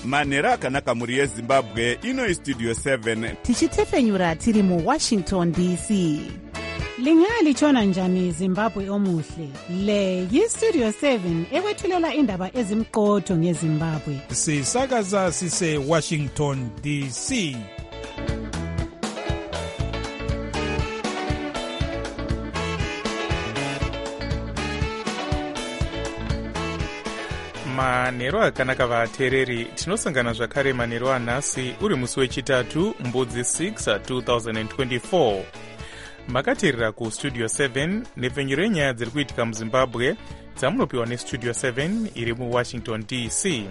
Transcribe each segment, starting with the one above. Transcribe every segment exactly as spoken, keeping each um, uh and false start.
manhero akanaka muri yezimbabwe. Ino istudio seven tichitefenyura tiri muwashington D C. Lingalitshona njani Zimbabwe omuhle? Le yistudio seven ekwethulela indaba ezimqotho ngeZimbabwe. Sisakaza sise Washington D C. manhero akanaka vateereri, tinosangana zvakare manhero anhasi uri musi wechitatu mbudzi six two thousand twenty-four. Makateerera kustudio seven nepfenyuro yenyaya dziri kuitika muzimbabwe dzamunopiwa nestudio seven iri muwashington D C.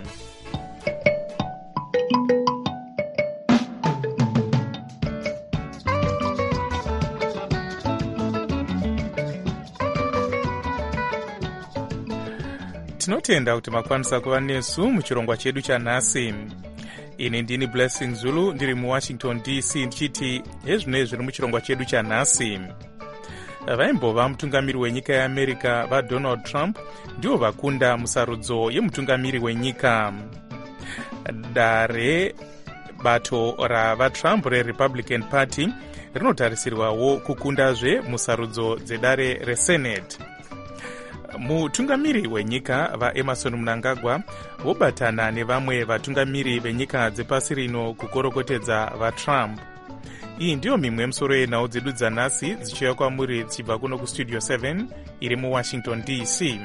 Tinotenda kuti makwanisa kuva nesu muchirongwa chedu chanhasi. Ini ndini Blessing Zulu ndiri muwashington D C ndichiti hezvinoi zviri muchirongwa chedu chanhasi. Vaimbova mutungamiri wenyika yeAmerica vaDonald Trump ndivo vakunda musarudzo yemutungamiri wenyika. Dare bato ravaTrump reRepublican Party rinotarisirwawo kukundazve musarudzo dzedare reSenate. Mutungamiri wenyika vaEmerson Mnangagwa vobatana nevamwe vatungamiri venyika dzepasi rino kukorokotedza vaTrump. Iyi ndiyo mimwe misoro yenhau dzedu dzanhasi dzichiuya kwamuri dzichibva kuno kustudio seven iri muwashington D C.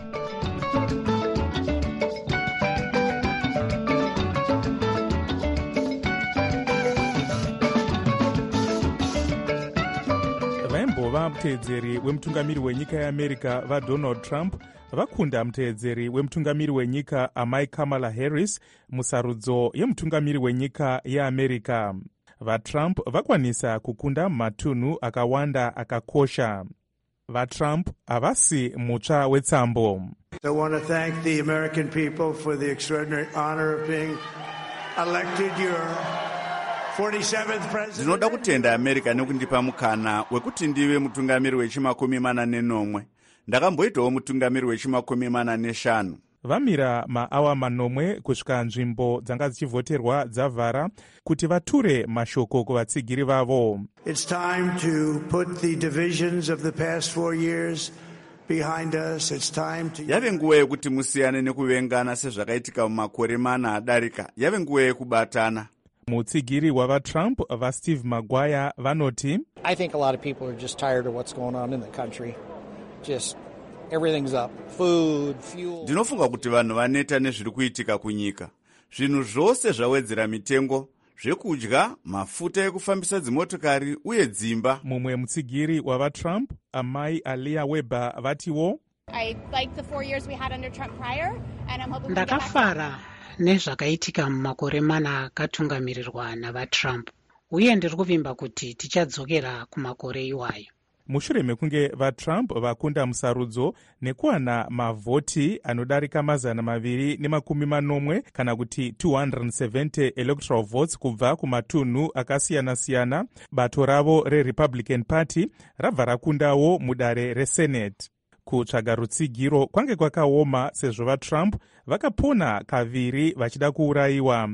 vaimbova muteedzeri wemutungamiri wenyika yeAmerica vaDonald Trump vakunda muteedzeri wemutungamiri wenyika amai Kamala Harris musarudzo yemutungamiri wenyika yeAmerica. VaTrump vakwanisa kukunda matunhu akawanda akakosha. VaTrump havasi mutsva wetsambo. I want to thank the American people for the extraordinary honor of being elected your forty-seventh president. Ndinoda kutenda America nekundipa mukana wekuti ndive mutungamiri wechimakumi mana nenomwe. Ndakamboitawo mutungamiri wechimakumi mana neshanu. Vamira maawa manomwe kusvika nzvimbo dzanga dzichivhoterwa dzavhara kuti vature mashoko kuvatsigiri vavo. It's time to put the divisions of the past four years behind us. It's time to Yave nguva yekuti musiyane nekuvengana sezvakaitika mumakore mana adarika. Yave nguva yekubatana. Mutsigiri wavaTrump vaSteve Maguire vanoti, I think a lot of people are just tired of what's going on in the country. Just everything's up. Food, fuel. Ndinofunga kuti vanhu vaneta nezviri kuitika kunyika. Zvinhu zvose zvawedzera mitengo, zvekudya, mafuta ekufambisa dzimotokari uye dzimba. Mumwe mutsigiri wavaTrump amai Alia Weber vatiwo, I like the four years we had under Trump prior and I'm hoping ndakafara nezvakaitika mumakore mana akatungamirirwa navaTrump uye ndiri kuvimba kuti tichadzokera kumakore iwayo. Mushure mekunge vaTrump vakunda musarudzo nekuwana mavhoti anodarika mazana maviri nemakumi manomwe kana kuti two hundred seventy electoral votes kubva kumatunhu akasiyana-siyana, bato ravo reRepublican Party rabva rakundawo mudare reSenate. Kutsvaga rutsigiro kwange kwakaoma sezvo vaTrump vakapona kaviri vachida kuurayiwa.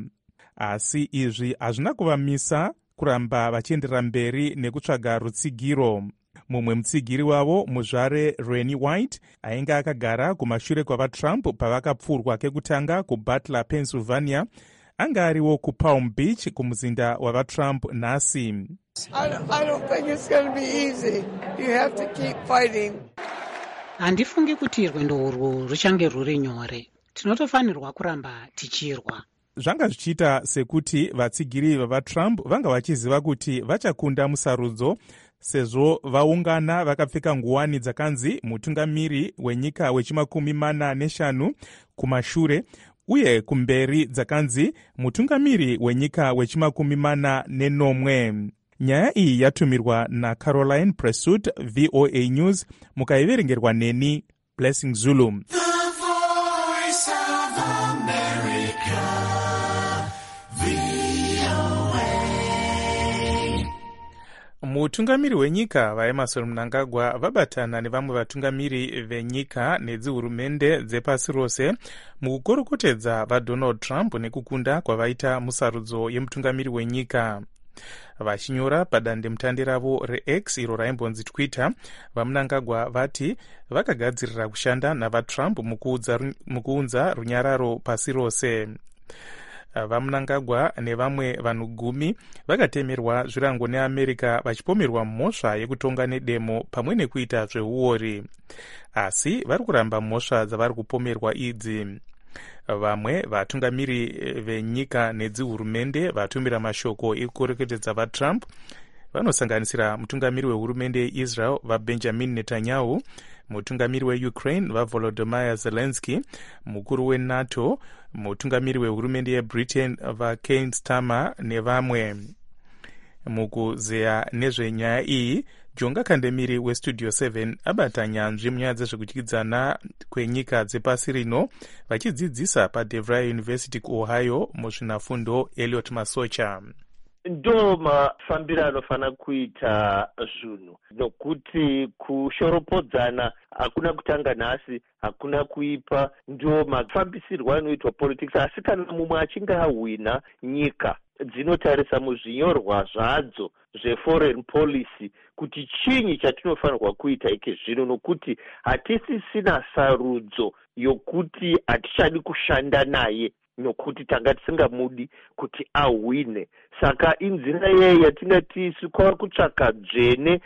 Asi izvi hazvina kuvamisa kuramba vachienderera mberi nekutsvaga rutsigiro. Mumwe mutsigiri wavo muzvare Reni White ainge akagara kumashure kwavaTrump pavakapfurwa kekutanga kuButler, Pennsylvania, anga ariwo kuPalm Beach kumuzinda wavaTrump nhasi. I don't, I don't think it's going to be easy. You have to keep fighting. Handifungi kuti rwendo urwu ruchange rwuri nyore. Tinotofanirwa kuramba tichirwa. Zvanga zvichiita sekuti vatsigiri vavaTrump vanga vachiziva kuti vachakunda musarudzo sezvo vaungana vakapfeka nguwani dzakanzi mutungamiri wenyika wechimakumi mana neshanu kumashure uye kumberi dzakanzi mutungamiri wenyika wechimakumi mana nenomwe. Nyaya iyi yatumirwa naCaroline Presut, V O A News, mukaiverengerwa neni Blessing Zulu. The Voice of America, V O A. mutungamiri wenyika vaemerson mnangagwa vabatana nevamwe vatungamiri venyika nedzihurumende dzepasi rose mukukorokotedza vadonald trump nekukunda kwavaita musarudzo yemutungamiri wenyika. Vachinyora padandemutande ravo reX iro raimbonzi Twitter, vamunangagwa vati vakagadzirira kushanda navatrump mukuunza runyararo pasi rose. Vamunangagwa nevamwe vanhu gumi vakatemerwa zvirango neAmerica vachipomerwa mhosva yekutonga nedemo pamwe nekuita zveuori, asi vari kuramba mhosva dzavari kupomerwa idzi. Vamwe vatungamiri venyika nedzihurumende vatumira mashoko ekukorekedza vaTrump vanosanganisira mutungamiri wehurumende yeIsrael vaBenjamin Netanyahu, mutungamiri weUkraine vaVolodymyr Zelensky, mukuru weNATO, mutungamiri wehurumende yeBritain vaKeir Starmer nevamwe. Mukuzeya nezvenyaya iyi, Jonga Kandemiri weStudio seven abata nyanzvi munyaya dzezvekudyidzana kwenyika dzepasi rino vachidzidzisa paDevry University kuOhio muzvinafundo Elliot Masocha. Ndo mafambiro anofana kuita zvinhu, nokuti kushoropodzana hakuna kutanga nhasi, hakuna kuipa, ndo mafambisirwo anoitwa politics. Asi kana mumwe achinge ahwina, nyika dzinotarisa muzvinyorwa zvadzo zveforeign policy kuti chinyi chatinofanirwa kuita ike zvino, nokuti hatisisina sarudzo yokuti hatichadi kushanda naye nokuti tanga tisingamudi kuti ahwine. Saka inzira yeye yatingati isu kwavari kutsvaka dzvene.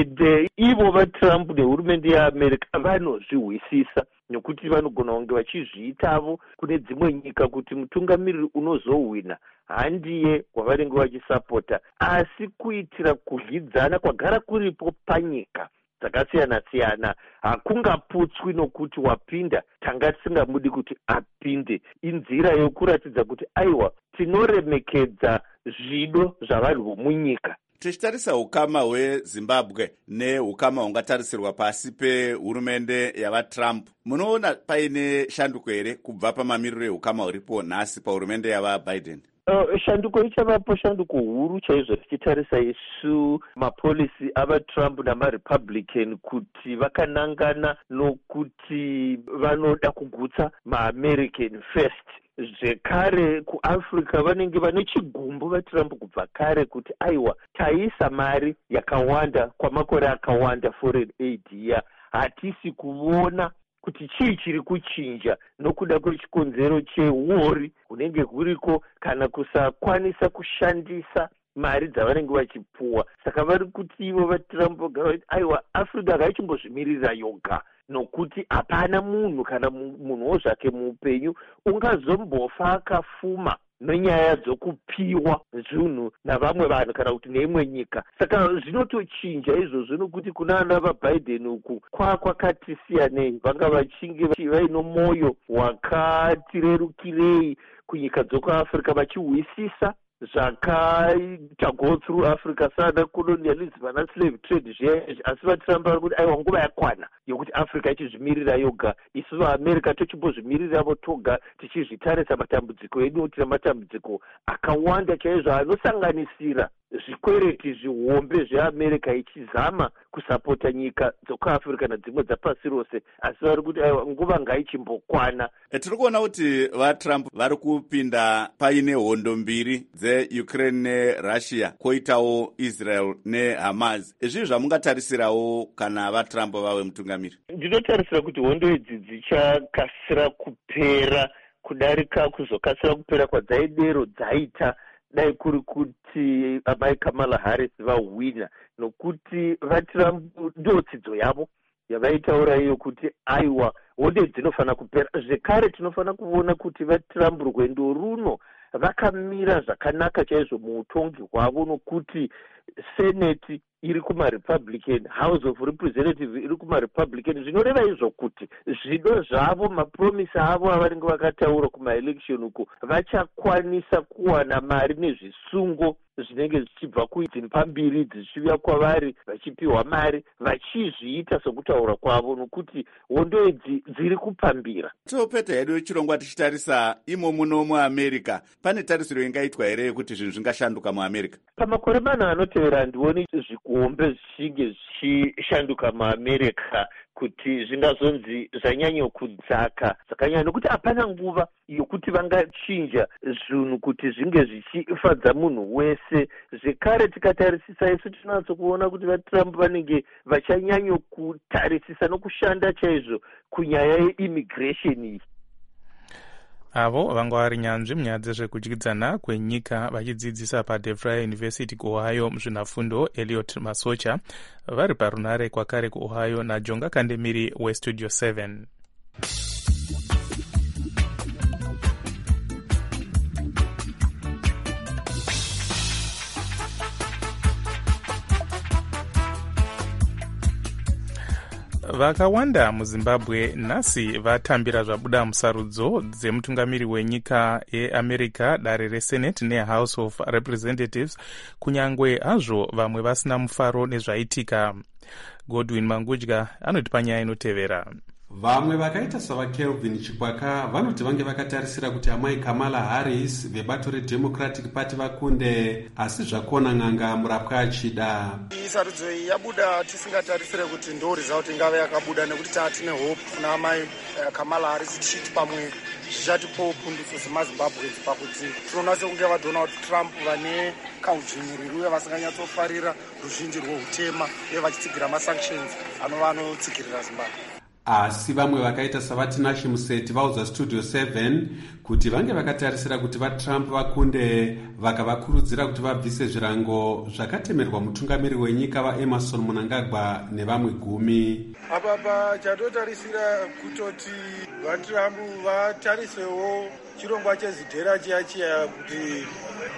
Ivo vaTrump nehurumende yeAmerica vanozvihwisisa, nokuti vanogona kunge vachizviitavo kune dzimwe nyika kuti mutungamiri unozohwina handiye wavanenge vachisapota, asi kuitira kudyidzana kwagara kuripo panyika dzakasiyana-siyana hakungaputswi nokuti wapinda tanga tisingamudi kuti apinde. Inzira yokuratidza kuti aiwa tinoremekedza zvido zvavanhu vomunyika. Tichitarisa ukama hweZimbabwe neukama hungatarisirwa pasi pehurumende yavaTrump, munoona paine shanduko here kubva pamamiriro eukama huripo nhasi pahurumende yavaBiden? Uh, shanduko ichavapo shanduko huru chaizvo tichitarisa isu mapolisi avaTrump namaRepublican kuti vakanangana nokuti vanoda kugutsa maAmerican first. Zvekare kuAfrica vanenge vane chigumbu vaTrump kubva kare kuti aiwa taisa mari yakawanda kwamakore akawanda foreign aid ya, hatisi kuona kuti chii chiri kuchinja nokuda kwechikonzero cheuori hunenge huriko kana kusakwanisa kushandisa mari dzavanenge vachipuwa. Saka vari kuti ivo vaTrump vagara vati aiwa Africa haichimbozvimirira yoga, nokuti hapana munhu kana munhuwo zvake muupenyu ungazombofa akafuma nenyaya dzokupiwa zvinhu navamwe vanhu kana kuti neimwe nyika. Saka zvinotochinja izvozvo nokuti kuna ana vaBiden uku kwakwakati siyanei, vanga vachinge vaino mwoyo wakatirerukirei kunyika dzokuAfrica vachihwisisa zvakaita go through Africa sana colonialism vana slave trade zvezvi, asi vaTrump vari kuti aiwa nguva yakwana yokuti Africa ichizvimirira yoga, isu vaAmerica tochimbozvimiriravo toga tichizvitarisa matambudziko edu, kuti matambudziko akawanda chaizvo anosanganisira zvikwereti zvihombe zveAmerica ichizama kusapota nyika dzokuAfrica nadzimwe dzapasi rose, asi vari kuti aiwa nguva ngaichimbokwana. Tiri kuona kuti vaTrump vari kupinda paine hondo mbiri dzeUkraine neRussia, koitawo Israel neHamas. Izvi zvamungatarisirawo kana vaTrump vave mutungamiri? Ndinotarisira kuti hondo idzi dzichakasira kupera kudarika kuzokasira kupera kwadzaidero dzaita dai kuri kuti amai Kamala Harris vahwina, nokuti vaTrump ndo dzidzo yavo yavaitaura iyo kuti aiwa hondo dzinofana kupera. Zvekare tinofana kuona kuti vaTrump rwendo runo vakamira zvakanaka chaizvo muutongi hwavo, nokuti Senate iri kumaRepublican, House of Representatives iri kumaRepublican, zvinoreva izvo kuti zvido zvavo mapromisi avo avanenge vakataura kumaelection uko vachakwanisa kuwana mari nezvisungo zvinenge zvichibva kuidzini pambiri dzichiuya kwavari vachipiwa mari vachizviita sokutaura kwavo, nokuti hondo idzi dziri kupambira. topeta hedu chirongwa tichitarisa imo muno muamerica, pane tarisiro ingaitwa here yekuti zvinhu zvingashanduka muamerica? Pamakore mana anotevera handioni zvikuombe zvichinge zvichishanduka muamerica kuti zvingazonzi zvanyanya kudzaka zvakanyanya, nokuti hapana nguva yokuti vangachinja zvinhu kuti zvinge zvichifadza munhu wese. Zvekare tikatarisisa isu tinatso kuona kuti vaTrump vanenge vachanyanya kutarisisa nokushanda chaizvo kunyaya yeimmigration iyi. avo vanga vari nyanzvi munyaya dzezvekudyidzana kwenyika vachidzidzisa paDevry University kuOhio muzvinafundo Elliot Masocha vari parunare kwakare kuOhio naJonga Kandemiri weStudio seven. Vakawanda muZimbabwe nhasi vatambira zvabuda musarudzo dzemutungamiri wenyika yeAmerica dare reSenate neHouse of Representatives, kunyangwe hazvo vamwe vasina mufaro nezvaitika. Godwin Mangudya anoti panyaya inotevera. Vamwe vakaita savaKelvin Chikwaka vanoti vange vakatarisira kuti amai Kamala Harris vebato reDemocratic Party vakunde, asi zvakona n'anga murapwa achida. Sarudzo iyi yabuda tisingatarisire kuti ndo result ingave yakabuda, nekuti tatine hope kuna amai Kamala Harris tichiti pamwe zvichatipo punduso semaZimbabwe pakuti tinoona sekunge vaDonald Trump vane kaudzvinyiriri uye vasinganyatsofarira ruzhinji rwohutema uye vachitsigira masanctions anova anotsigirira Zimbabwe. Asi vamwe vakaita savatinashi Museti vaudza Studio seven kuti vange vakatarisira kuti vaTrump vakunde, vakavakurudzira kuti vabvise zvirango zvakatemerwa mutungamiri wenyika vaEmerson Mnangagwa nevamwe gumi. Apapa chatotarisira kutoti vaTrump vatarisewo chirongwa chezidhera chiya chiya kuti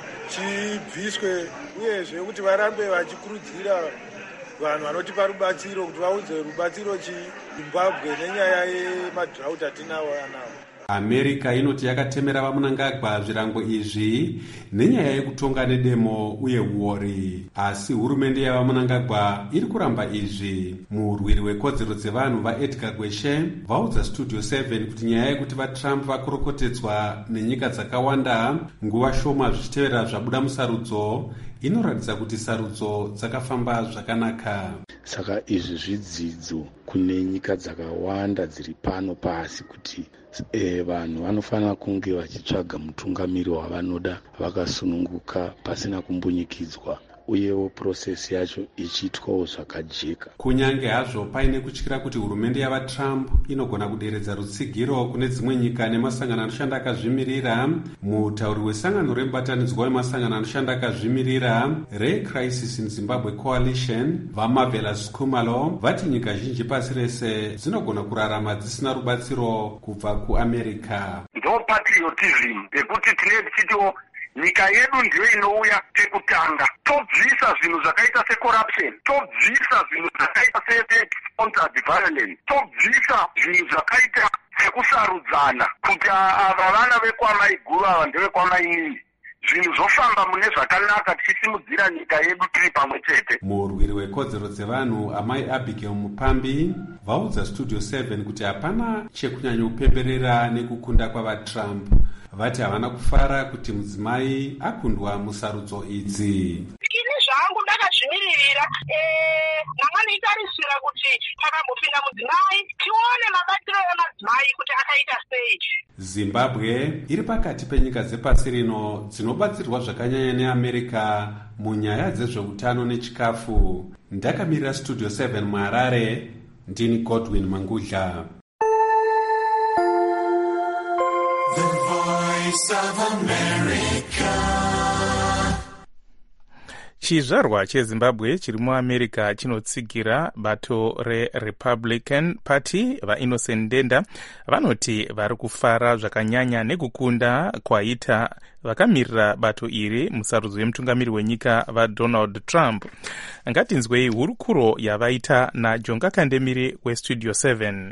chibviswe, uyezve kuti varambe vachikurudzira vanhu vanotipa rubatsiro kuti vaudze rubatsiro chiZimbabwe nenyaya yemadhirauti atinawo anawo. America inoti yakatemera vaMnangagwa zvirango izvi nenyaya yekutonga nedemo uye uori, asi hurumende yavaMnangagwa iri kuramba izvi. Murwiri wekodzero dzevanhu vaEdgar Gweshe vaudza Studio seven kuti nyaya yekuti vaTrump vakorokotedzwa nenyika dzakawanda nguva shoma zvichitevera zvabuda musarudzo inoratidza kuti sarudzo dzakafamba zvakanaka. Saka izvi zvidzidzo kune nyika dzakawanda dziri pano pasi kuti e, vanhu vanofanira kunge vachitsvaga mutungamiri wavanoda vakasununguka pasina kumbunyikidzwa, uyewo process yacho ichiitwawo zvakajeka. Kunyange hazvo paine kutyira kuti hurumende yavaTrump inogona kuderedza rutsigiro kune dzimwe nyika nemasangano anoshanda akazvimirira, mutauri wesangano remubatanidzwa wemasangano anoshanda akazvimirira reCrisis in Zimbabwe Coalition vaMarvelous Khumalo vati nyika zhinji pasi rese dzinogona kurarama dzisina rubatsiro kubva kuAmerica. Ndo patriotism yekuti tinenge tichitiwo nyika yedu ndiyo inouya tekutanga, tobvisa zvinhu zvakaita secorruption, tobvisa zvinhu zvakaita se-sponsored violence, tobvisa zvinhu zvakaita sekusarudzana kuti ava vana vekwamaiguru ava ndevekwamainini. Zvinhu zvofamba mune zvakanaka tichisimudzira nyika yedu tiri pamwe chete. Murwiri wekodzero dzevanhu amai Abigail Mupambi vaudza Studio seven kuti hapana chekunyanya kupemberera nekukunda kwavaTrump. Vati havana kufara kuti mudzimai akundwa musarudzo idzi. Ini zvangu ndakazvimiririra ndakanoitarisira kuti pakambopinda mudzimai tione mabatiro emadzimai kuti akaita sei. Zimbabwe iri pakati penyika dzepasi rino dzinobatsirwa zvakanyanya neAmerica munyaya dzezveutano nechikafu. Ndakamirira Studio seven muHarare, ndini Godwin Mangudya. The Voice of America. Chizvarwa cheZimbabwe chiri muAmerica chinotsigira bato reRepublican Party vaInnocent Denda vanoti vari kufara zvakanyanya nekukunda kwaita vakamirira bato iri musarudzo yemutungamiri wenyika vaDonald Trump. Ngatinzwei hurukuro yavaita naJonga Kandemiri weStudio seven.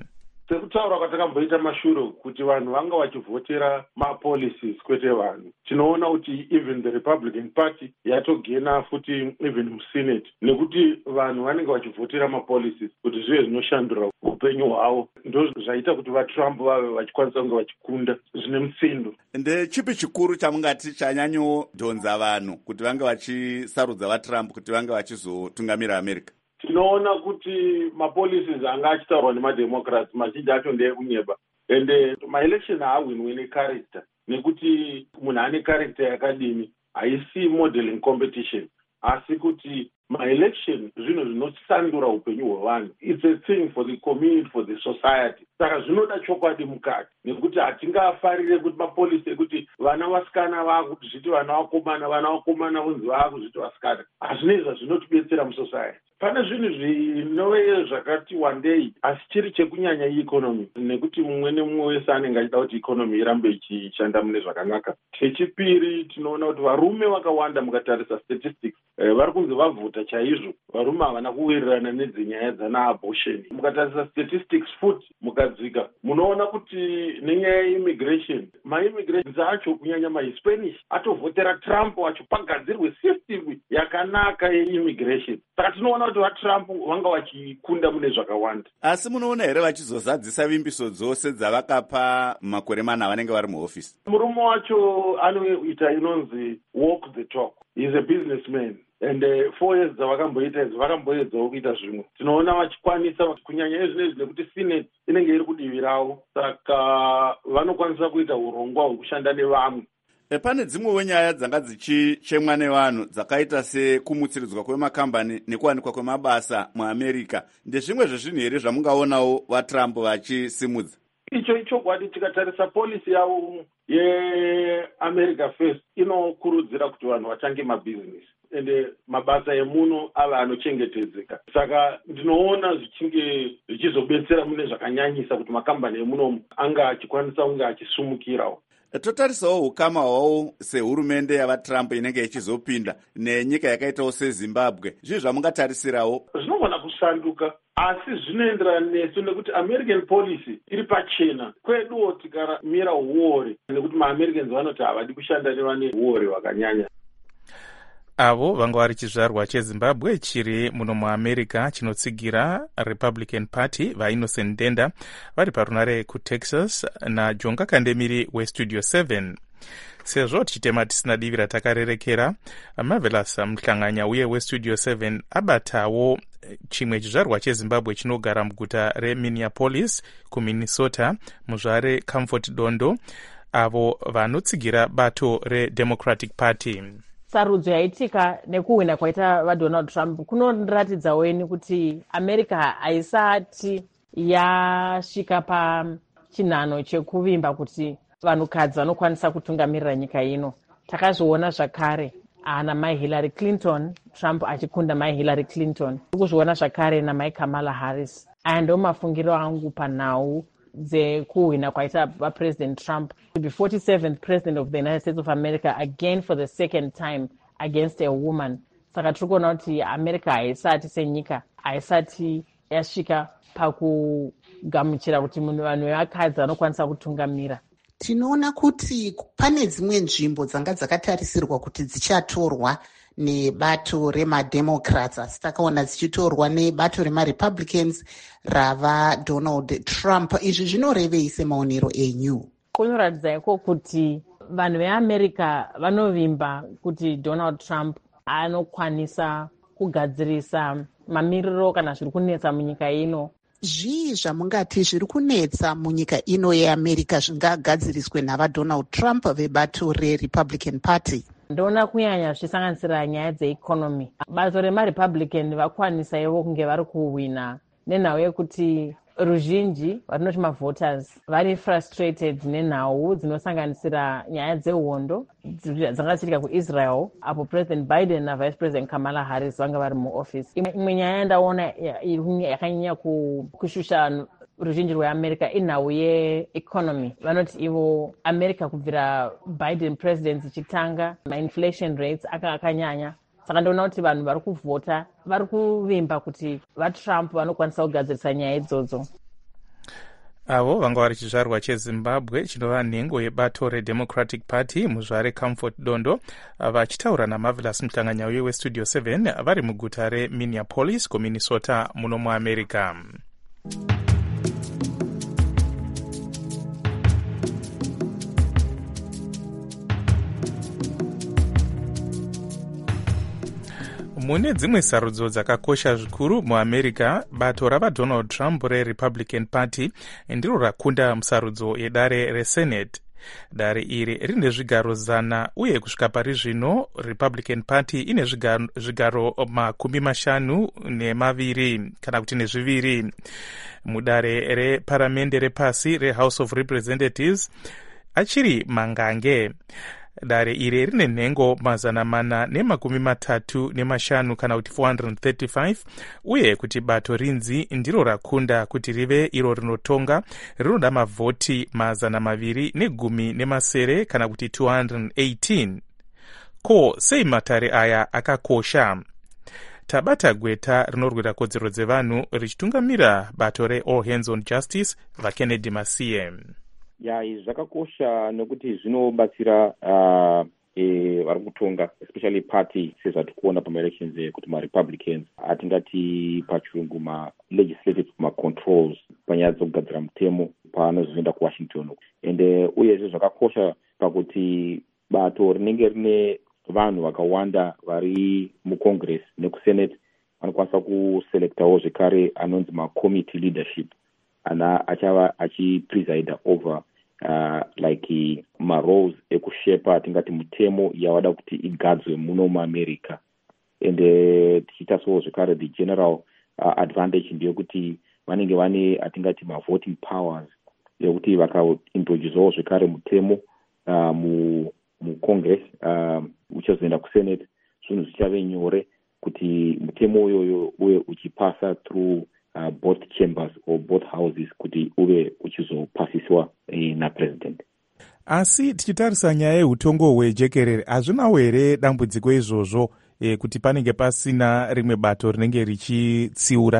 sekutaura kwatakamboita mashure kuti vanhu vanga vachivhotera mapolicies kwete vanhu, tinoona kuti even the Republican Party yatogena futi even musenate nekuti vanhu vanenge vachivhotera mapolicies kuti zvive zvinoshandura upenyu hwavo. Ndo zvaita kuti vaTrump vave vachikwanisa kunge vachikunda zvine mutsindo. Ndechipi chikuru chamungati chanyanyodhonza vanhu kuti vange vachisarudza vaTrump kuti vange vachizotungamira America? Tinoona kuti mapolicies anga achitaurwa nemademocrats mazhinji acho ndeekunyeba, ende maelection haawinwi necharacter, nekuti munhu ane character yakadini haisi modeling competition, asi kuti maelection zvinhu zvinosandura upenyu hwevanhu. It's a thing for the community, for the society. Saka zvinoda chokwadi mukati, nekuti hatingafarire kuti mapolisi ekuti vana vasikana vaakuzviti vana vakomana, vana vakomana vonzi vaakuzviti vasikana. Hazvinezva zvinotibetsera musociety. Pane zvinhu zvinove zvakati wandei, asi chiri chekunyanya ieconomy, nekuti mumwe nemumwe wese anenge achida kuti economy irambe ichishanda mune zvakanaka. Chechipiri, tinoona kuti varume vakawanda mukatarisa statistics eh, vari kunzi vavhota chaizvo. Varume havana kuwirirana nedzinyaya dzana-abortion. Mukatarisa statistics futi mukadzika, munoona kuti nenyaya yeimmigration, ma-immigrants acho kunyanya ma-Hispanish atovhotera Trump wacho pagadzirwe system yakanaka yeimmigration. Saka tinoona kuti vaTrump vanga vachikunda mune zvakawanda. Asi munoona here vachizozadzisa vimbiso dzose dzavakapa makore mana vanenge vari muofisi? Murume wacho anoita inonzi walk the talk. He's a businessman. And uh, four years dzavakamboita idzi vakamboedzawo kuita zvimwe. Tinoona vachikwanisa kunyanya izvinezvi nekuti Senate inenge iri kudivi ravo, saka vanokwanisa kuita urongwa hwekushanda nevamwe. E, pane dzimwewo nyaya dzanga dzichichemwa nevanhu dzakaita sekumutsiridzwa kwemakambani nekuwanikwa kwemabasa muAmerica. Ndezvimwe zvezvinhu here zvamungaonawo vaTrump vachisimudza? Icho ichokwadi, tikatarisa policy yavo yeAmerica First inokurudzira kuti vanhu vatange mabhizinesi ende mabasa emuno ava anochengetedzeka. Saka ndinoona zvichinge zvichizobetsera mune zvakanyanyisa kuti makambani emuno anga achikwanisa kunge achisumukirawo. Totarisawo ukama hwawo sehurumende yavaTrump inenge ichizopinda nenyika yakaitawo seZimbabwe, zvii zvamungatarisirawo? Zvinogona kusanduka, asi zvinoenderana nesu nekuti American policy iri pachena. Kweduwo tikaramira uore, nekuti maAmericans vanoti havadi kushanda nevane uore hwakanyanya. Avo vanga vari chizvarwa cheZimbabwe chiri muno muAmerica chinotsigira Republican Party vaInnocent Denda vari parunare kuTexas naJonga Kandemiri weStudio seven. Sezvo tichitema tisina divi ratakarerekera, Marvelous Muhlanganya uye weStudio seven abatawo chimwe chizvarwa cheZimbabwe chinogara muguta reMinneapolis kuMinnesota, muzvare Comfort Dondo, avo vanotsigira bato reDemocratic Party. Sarudzo yaitika nekuwina kwaita vaDonald Trump kunoratidza weni kuti America haisati yasvika pachinhano chekuvimba kuti vanhukadzi vanokwanisa kutungamirira nyika ino. Takazviona zvakare ana mai Hillary Clinton, Trump achikunda mai Hillary Clinton. Tikuzviona zvakare namai Kamala Harris. Aya ndo mafungiro angu panhau dzekuwina kwaita vaPresident Trump to be forty-seventh president of the United States of America again for the second time against a woman. Saka tiri kuona kuti America haisati senyika haisati yasvika pakugamuchira kuti munhu vanhu vakadzi vanokwanisa kutungamira. Tinoona kuti pane dzimwe nzvimbo dzanga dzakatarisirwa kuti dzichatorwa nebato remademocrats, asi takaona dzichitorwa nebato remarepublicans rava Donald Trump. Izvi zvinorevei semaonero enyu? Kunoratidza iko kuti vanhu veAmerica vanovimba kuti Donald Trump anokwanisa kugadzirisa mamiriro kana zviri kunetsa munyika ino. Zvii zvamungati zviri kunetsa munyika ino yeAmerica zvingagadziriswe navaDonald Trump vebato reRepublican Party? Ndona kunyanya zvichisanganisira nyaya dzeeconomy. Bato remaRepublican vakwanisa ivo kunge vari kuwina nenhau yekuti ruzhinji vatinoti mavoters vari frustrated nenhau dzinosanganisira nyaya dzehondo dzangachitika kuIsrael apo President Biden naVice President Kamala Harris vanga vari muoffice. Imwe nyaya yandaona yakanyanya kushusha ruzhinji rweAmerica inhau yeeconomy. Vanoti ivo America kubvira Biden presidency ichitanga ma-inflation rates aka akanyanya. Saka ndoona kuti vanhu vari kuvhota vari kuvimba kuti vaTrump vanokwanisa kugadzirisa nyaya idzodzo. avo vanga vari chizvarwa chezimbabwe chinova nhengo yebato redemocratic party muzvare comfort dondo vachitaura namarvelous muhlanganyauye westudio seven vari muguta reminneapolis kuminnesota muno muamerica. mune dzimwe sarudzo dzakakosha zvikuru muamerica, bato ravadonald trump rerepublican party ndiro rakunda musarudzo yedare resenate. dare iri rine zvigaro zana uye kusvika pari zvino republican party ine zvigaro, zvigaro makumi mashanu nemaviri kana kuti nezviviri. mudare reparamende repasi rehouse of representatives achiri mangange. dare iri rine nhengo mazana mana nemakumi matatu nemashanu kana kuti four hundred thirty-five uye kuti bato rinzi ndiro rakunda kuti rive iro rinotonga rinoda mavhoti mazana maviri negumi nemasere kana kuti two hundred eighteen. ko sei matare aya akakosha? tabata gweta rinorwira kodzero dzevanhu richitungamira bato reall hands on justice vakennedy masiye. ya izvi zvakakosha nekuti zvinobatsira uh, e, vari kutonga especially party sezvati kuona pamaelections ekuti marepublicans atingati pachirungu malegislative macontrols panyaya dzokugadzira mutemo paanozoenda kuwashington. ende uyezve zvakakosha pakuti bato rinenge rine vanhu vakawanda vari mucongress nekusenate vanokwanisa kuselectawo zvekare anonzi macommittee leadership ana achava achipresida over uh, like maroles ekushepa atingati mutemo yawada kuti igadzwe muno muamerica. ende tichitasawo zvekare the general uh, advantage ndeyekuti vanenge vane atingati mavoting powers yekuti vakaintroducewo zvekare mutemo uh, mu mucongress uh, uchazoenda kusenate zvinhu zvichave nyore kuti mutemo uyoyo uye uchipasa through Uh, both chambers or both houses kuti uve uchizopasiswa eh, napresident. asi tichitarisa nyaya yeutongo hwejekerere hazvinawo here dambudziko izvozvo eh, kuti panenge pasina rimwe bato rinenge richitsiura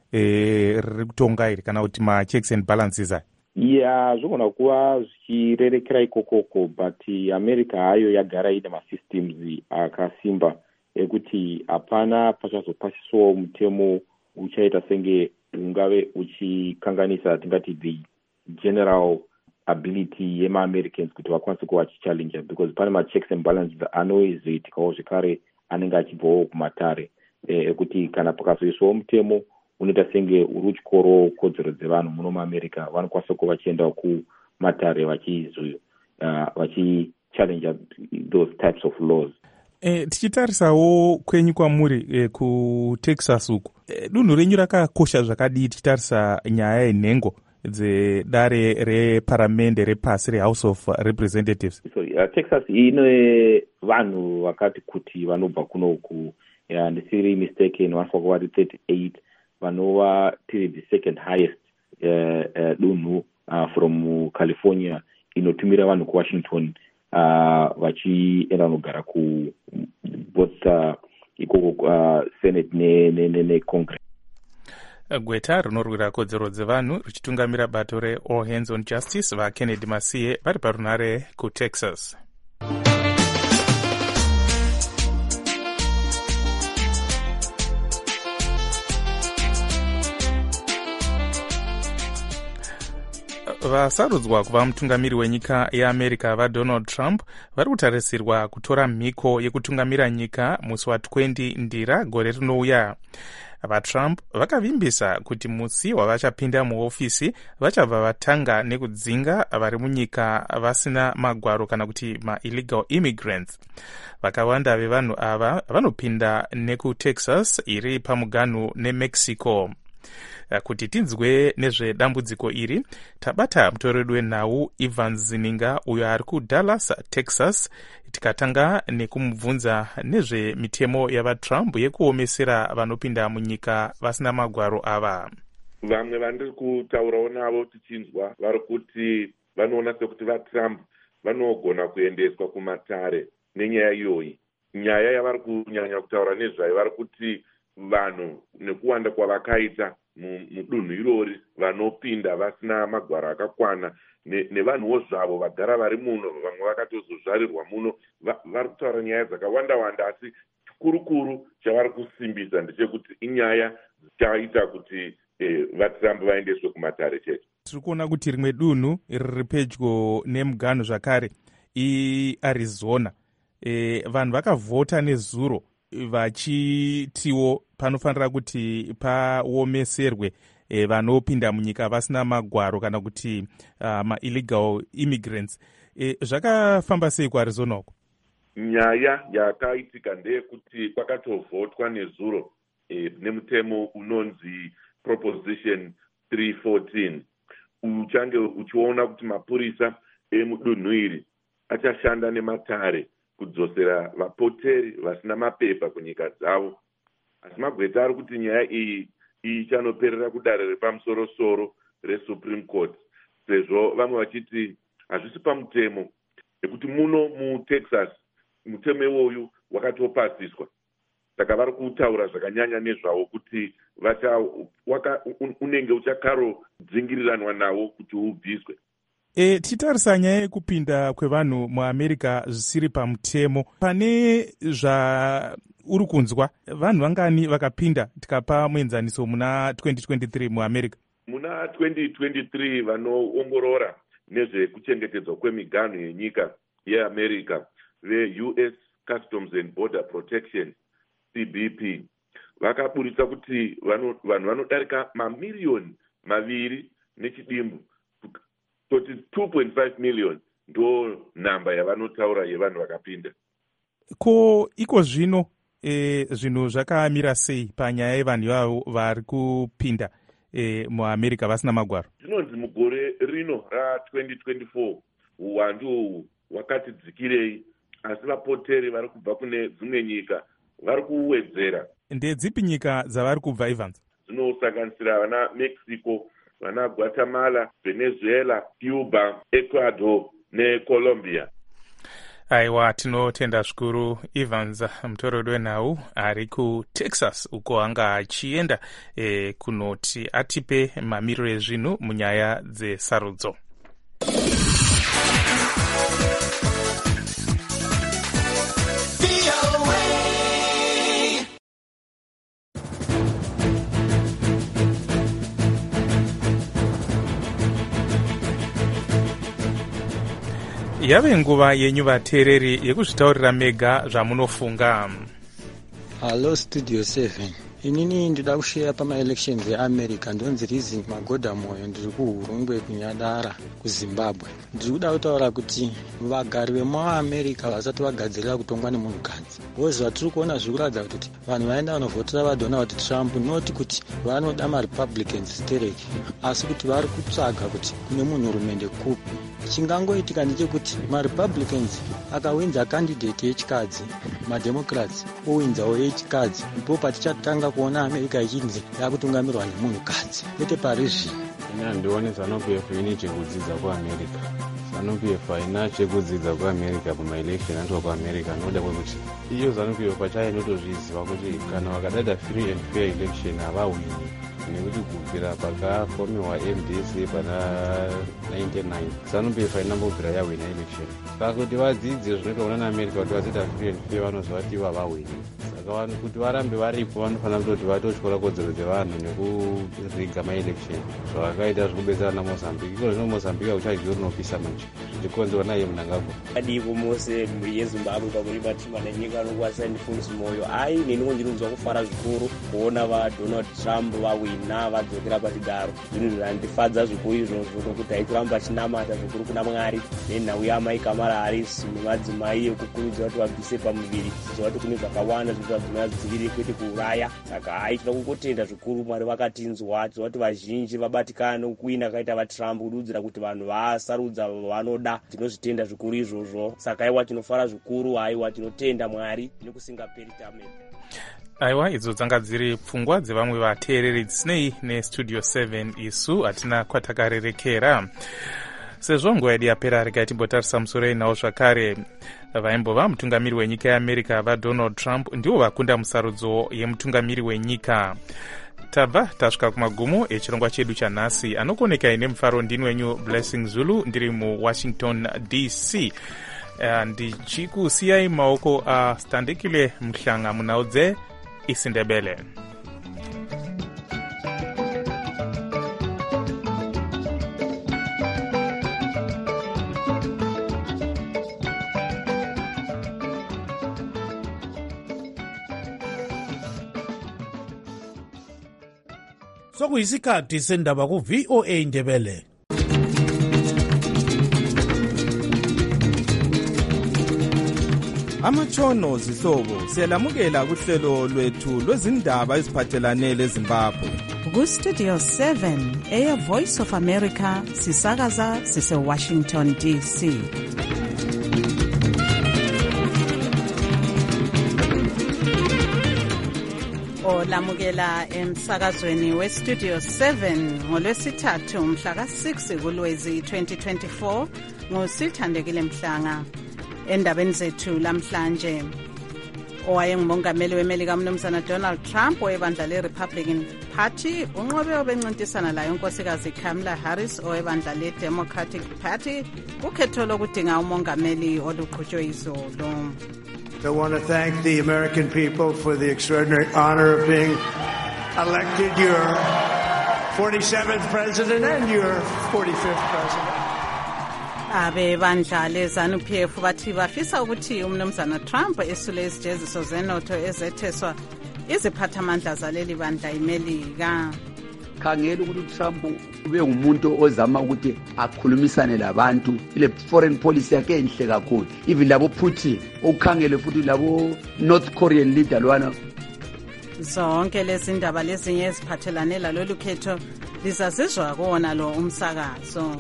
eh, riri kutonga iri kana kuti machecks and balances aya? ya zvogona kuva zvichirerekera ikokoko but america hayo yagara ine masystems akasimba ekuti hapana pachazopasiswawo mutemo uchaita senge ungave uchikanganisa tingati the general ability yema-americans kuti vakwanise kuva chichallenger because pane machecks and balances anoizoitikawo zvekare anenge achibvawo kumatare ekuti e, kana pakazoiswawo mutemo unoita senge uri uchikoro kodzero dzevanhu muno muamerica vanokwanisa kuva vachiendawo kumatare vachizo uh, vachichallenger those types of laws. E, tichitarisawo kwenyu kwamuri e, kutexas uku e, dunhu renyu rakakosha zvakadii tichitarisa nyaya yenhengo dzedare reparamende repasi rehouse of representatives? So, uh, texas ine vanhu vakati kuti vanobva kunoku ndisiri mistaken vanofanira kuva vari thirty-eight vanova tiri the second highest uh, uh, dunhu uh, from california inotumira vanhu kuwashington uh, vachienda kunogara ku both uh, ikoko uh, senate necongress. ne, ne gweta rinorwira kodzero dzevanhu richitungamira bato reall hands on justice vakennedy masiye vari parunare kutexas. vasarudzwa kuva mutungamiri wenyika yeamerica vadonald trump vari kutarisirwa kutora mhiko yekutungamira nyika musi watwenty ndira gore rinouya. vatrump vakavimbisa kuti musi wavachapinda muhofisi vachabva vatanga nekudzinga vari munyika vasina magwaro kana kuti maillegal immigrants. vakawanda vevanhu ava vanopinda nekutexas iri pamuganhu nemexico. kuti tinzwe nezvedambudziko iri tabata mutoreri wenhau ivan zininga uyo ari kudallas texas tikatanga nekumubvunza nezvemitemo yavatrump yekuomesera vanopinda munyika vasina magwaro ava. vamwe vandiri kutaurawo navo tichinzwa vari kuti vanoona sekuti vatrump vanogona kuendeswa kumatare nenyaya iyoyi. nyaya yavari kunyanya kutaura nezvayo vari kuti vanhu nekuwanda kwavakaita mudunhu irori vanopinda vasina magwaro akakwana nevanhuwo zvavo vagara vari muno, vamwe vakatozozvarirwa muno, vari kutaura nyaya dzakawanda-wanda, asi chikurukuru chavari kusimbisa ndechekuti inyaya dzichaita kuti vatrump vaendeswe kumatare chete. Tiri kuona kuti rimwe dunhu riri pedyo nemuganhu zvakare iArizona, e, vanhu vakavhota nezuro vachitiwo panofanira kuti paomeserwe e, vanopinda munyika vasina magwaro kana kuti uh, ma-illegal immigrants. E, zvakafamba sei kuArizona uko? Nyaya yakaitika ndeyekuti kwakatovhotwa nezuro e, nemutemo unonzi proposition three fourteen. Uchange uchiona kuti mapurisa emudunhu iri achashanda nematare kudzosera vapoteri vasina mapepa kunyika dzavo. Asi magweta ari kuti nyaya iyi ichanoperera kudare repamusoro-soro reSupreme Court, sezvo vamwe vachiti hazvisi pamutemo ekuti muno muTexas mutemo iwoyu wakatopasiswa. Saka vari kutaura zvakanyanya nezvawo kuti vacha waka, un, unenge uchakaro dzingiriranwa nawo kuti ubviswe. E, titarisa nyaya yekupinda kwevanhu muAmerica zvisiri pamutemo, pane zvauri kunzwa vanhu vangani vakapinda tikapa muenzaniso muna twenty twenty-three muAmerica? Muna twenty twenty-three vanoongorora nezvekuchengetedzwa kwemiganhu yenyika yeAmerica ve-U S Customs and Border Protection C B P vakaburitsa kuti vanhu vanodarika mamiliyoni maviri nechidimbu, toti two point five million ndo namba yavanotaura yevanhu vakapinda. Ko iko zvino e, zvinhu zvakamira sei panyaya yevanhu ivavo vari kupinda e, muAmerica vasina magwaro? Zvinonzi mugore rino ratwenty twenty-four uwandu uhu wakati dzikirei, asi vapoteri vari kubva kune dzimwe nyika vari kuwedzera. Ndedzipi nyika dzavari kubva Evans? Dzinosanganisira vana Mexico, vana Guatemala, Venezuela, Cuba, Ecuador neColombia. Aiwa, tinotenda zvikuru Evans mutorori wenhau ari kuTexas uko anga achienda e, kunoti atipe mamiriro ezvinhu munyaya dzesarudzo. Yave nguva yenyu vateereri yekuzvitaurira mega zvamunofunga. Hello Studio seven. Inini ndida kushare pama-elections eAmerica. Ndonzi Rizzi Magoda Moyo, ndiri kuHurungwe kunyadara kuZimbabwe. Ndiri kuda kutaura kuti vagari vemuAmerica vasati vagadzirira kutongwa nemunhukadzi. Wozva vatiri kuona zviri kuratidza kuti vanhu vaenda vanovhotera vaDonald Trump noti kuti vanoda maRepublicans stereki, asi kuti vari kutsvaga kuti kune munhurumende kupi. Chingangoitika ndechekuti maRepublicans akawinza candidate yechikadzi, maDemocrats owinzawo yechikadzi, ndipo patichatanga kuona America ichinzi yakutungamirwa nemunhukadzi, kwete pari zvino. Ina handioni ZANU-P F ine chekudzidza kuAmerica. ZANU-P F haina chekudzidza kuAmerica pama-election atoka kuAmerica, noda kwekuti iyo ZANU-P F pachayo inotozviziva kuti kana vakadada free and fair election havawini, nekuti kubvira pakafomewa M D C pana ninety-nine ZANU-P F hainambobvira yawina election. Saka kuti vadzidze zvinotoona naAmerica kuti vazoita free and fair vanozova kuti vavawini. Saka kuti varambe varipo vanofanira kutoti vatotyora kodzero dzevanhu nekuriga maelection zvavakaita zvekubetsera naMozambique. Iko zvino Mozambique akuchadyiwa rinopisa manje zvichikonzerwa naye munangagwa. Adiko mose mhuri yeZimbabwe pakurima tima nenyika nokuwasa ndifunisi moyo. Ai neniwo ndinonzwa kufara zvikuru kuona vaDonald Trump vawina vadzokera pachigaro. Zvinhu zvandifadza zvikuru izvozvo nokuti aitoramba achinamata zvikuru kuna Mwari nenhau yaMai Kamala Harris nemadzimai ekukurudzira kuti vabvise pamuviri zvichova kuti kune zvakawanda zvinodzivirira kwete kuuraya. Saka hai tinoda kungotenda zvikuru Mwari vakatinzwa, tinoda kuti vazhinji vabatikana nokuwina akaita vaTrump kududzira kuti vanhu vasarudza vanoda. Tinozvitenda zvikuru izvozvo. Saka aiwa tinofara zvikuru, aiwa tinotenda Mwari nekusingaperi tame. Aiwa, idzo dzanga dziri pfungwa dzevamwe vateereri dzisinei neStudio seven isu hatina kwatakarerekera. Sezvo nguva yedu yapera regai timbotarisa musoro yenhau zvakare. vaimbova mutungamiri wenyika yeamerica vadonald trump ndivo vakunda musarudzo yemutungamiri wenyika. tabva tasvika kumagumo echirongwa chedu chanhasi. anokoneka ine mufaro ndini wenyu Blessing Zulu ndiri muwashington D C. Uh, ndichikusiyai maoko astandekile uh, mhlanga munhau dzeIsindebele. sokuyisikhathi sendaba ku-V O A Ndebele. Amatshono zihlobo siyalamukela kuhlelo lwethu lwezindaba eziphathelane leZimbabwe. Ku-Studio seven eya Voice of America sisakaza sise-Washington D C. olamukela emsakazweni we-Studio seven ngolwesithathu mhla ka-six kuLwezi twenty twenty-four ngusithandekile Mhlanga. Endabeni zethu lamhlanje, owayengumongameli wemelika umnumzana Donald Trump owebandla le-Republican Party unqobe obencintisana layo unkosikazi Kamala Harris owebandla le-Democratic Party kukhetho lokudinga umongameli oluqhutshwe izolo. I want to thank the American people for the extraordinary honor of being elected your forty-seventh president and your forty-fifth president. Abe bandla leZANU-P F bathi bafisa ukuthi umnumzana Trump esule izijeziso zenotho ezetheswa iziphathamandla zaleli bandla imelika. Khangela ukuthi Trump ube ngumuntu ozama ukuthi akhulumisane labantu, ile foreign policy yakhe enhle kakhulu. Even labo Putin ukhangele futhi labo North Korean leader lwana. Zonke lezi ndaba lezinye eziphathelane lalolu khetho lizazizwa kuona lo umsakazo.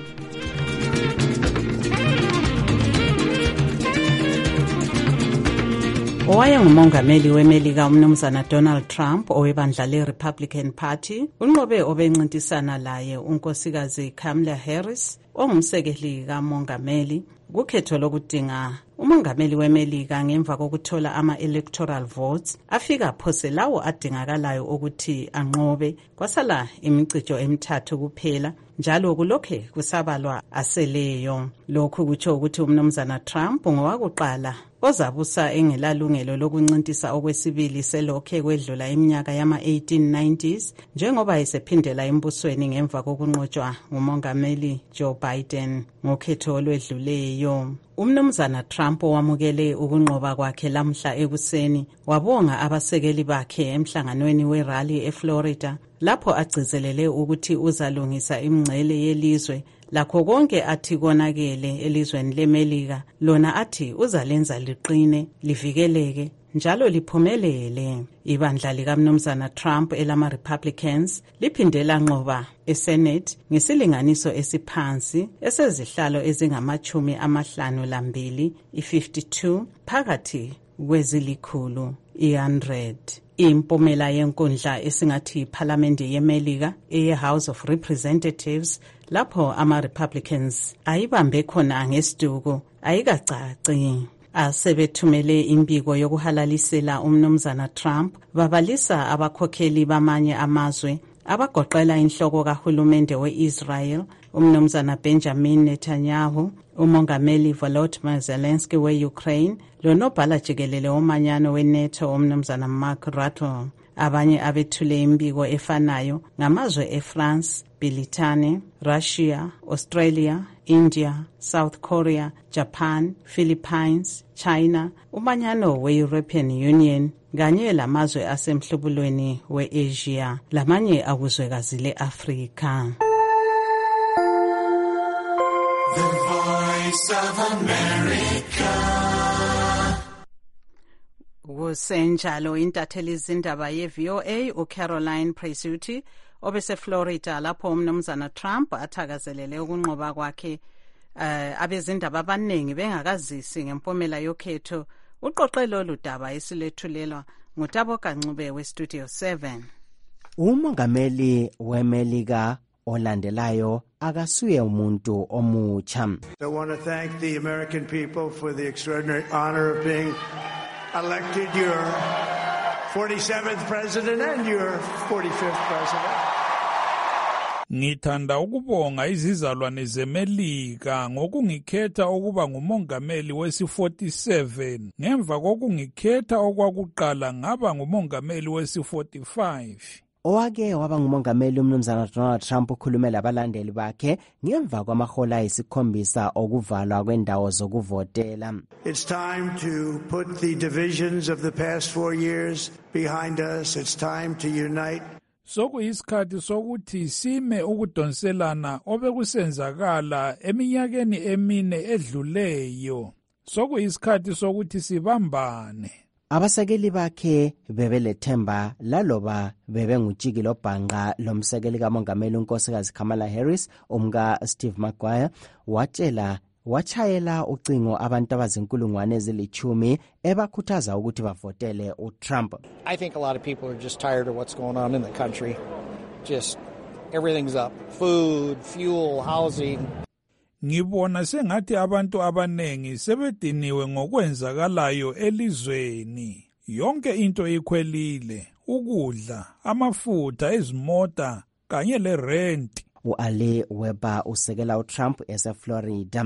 Owayengumongameli wemelika umnumzana Donald Trump owebandla le-Republican Party unqobe obencintisana laye unkosikazi Kamala Harris ongumsekeli kamongameli kukhetho lokudinga umongameli wemelika ngemva kokuthola ama-electoral votes afika phose lawo adingakalayo ukuthi anqobe. Kwasala imicijo emithathu kuphela njalo kulokhe kusabalwa aseleyo. Lokhu kutsho ukuthi umnumzana Trump ngowakuqala ozabusa engelalungelo lokuncintisa okwesibili selokhe kwedlula iminyaka yama-eighteen nineties njengoba esephindela embusweni ngemva kokunqotshwa ngumongameli Joe Biden ngokhetho olwedluleyo. Umnumzana Trump wamukele ukunqoba kwakhe lamhla ekuseni wabonga abasekeli bakhe emhlanganweni we-rally eFlorida lapho agcizelele ukuthi uzalungisa imingcele yelizwe lakho konke athi konakele elizweni lemelika, lona athi uzalenza liqine livikeleke njalo liphumelele. Ibandla likamnumzana Trump elama-Republicans liphindela nqoba eSenate ngesilinganiso esiphansi esezihlalo ezingamachumi amahlanu lambili i-fifty-two phakathi kwezilikhulu i-hundred. Impumela yenkundla esingathi iPhalamende yemelika eye-House of Representatives lapho ama-Republicans ayibambe khona ngesiduko ayikacaci. Asebethumele imbiko yokuhalalisela umnumzana Trump babalisa abakhokheli bamanye amazwe abagoqela inhloko kahulumende we-Israel umnumzana Benjamin Netanyahu, umongameli Volodymyr Zelensky we-Ukraine lonobhala jikelele womanyano we-NATO umnumzana Mark Rutte. Abanye abethule imbiko efanayo ngamazwe eFrance, Britane, Russia, Australia, India, South Korea, Japan, Philippines, China, umanyano we-European Union kanye lamazwe asemhlubulweni we-Asia lamanye akuzwekazi le-Afrika. The Voice of America. Kusenjalo intatheli izindaba ye-V O A uCaroline Presutti obeseFlorida lapho umnumzana Trump athakazelele ukunqoba kwakhe uh, abezindaba abaningi bengakazisi ngempumela yokhetho. Uqoqelo oludaba esilethulelwa ngutabo Kancube we-Studio seven. Umongameli wemelika olandelayo akasuye umuntu omutsha. I want to thank the American people for the extraordinary honor of being elected your forty-seventh president and your forty-fifth president. Ngithanda ukubonga izizalwane zeMelika ngokungikhetha ukuba ngumongameli wesi forty-seven ngemva kokungikhetha okwakuqala ngaba ngumongameli wesi forty-five. Owake waba ngumongameli umnumzana Donald Trump ukhulume labalandeli bakhe ngemva kwamahola ayisikhombisa okuvalwa kwendawo zokuvotela. It's time to put the divisions of the past four years behind us. It's time to unite. Sokuyisikhathi sokuthi sime ukudonselana obekusenzakala eminyakeni emine edluleyo. Sokuyisikhathi sokuthi sibambane. Abasekeli bakhe bebelethemba laloba bebengujiki lobhanqa lomsekeli kamongameli unkosikazi Kamala Harris umka Steve Maguire watshela wachayela ucingo abantu abazinkulungwane ezilithumi ebakhuthaza ukuthi bavotele uTrump. I think a lot of people are just tired of what's going on in the country. Just everything's up. Food, fuel, housing. Ngibona sengathi abantu abanengi sebediniwe ngokwenzakalayo elizweni. Yonke into ikhwelile, ukudla, amafutha, izimota kanye le rent. U-Ali Weber usekela uTrump eseFlorida.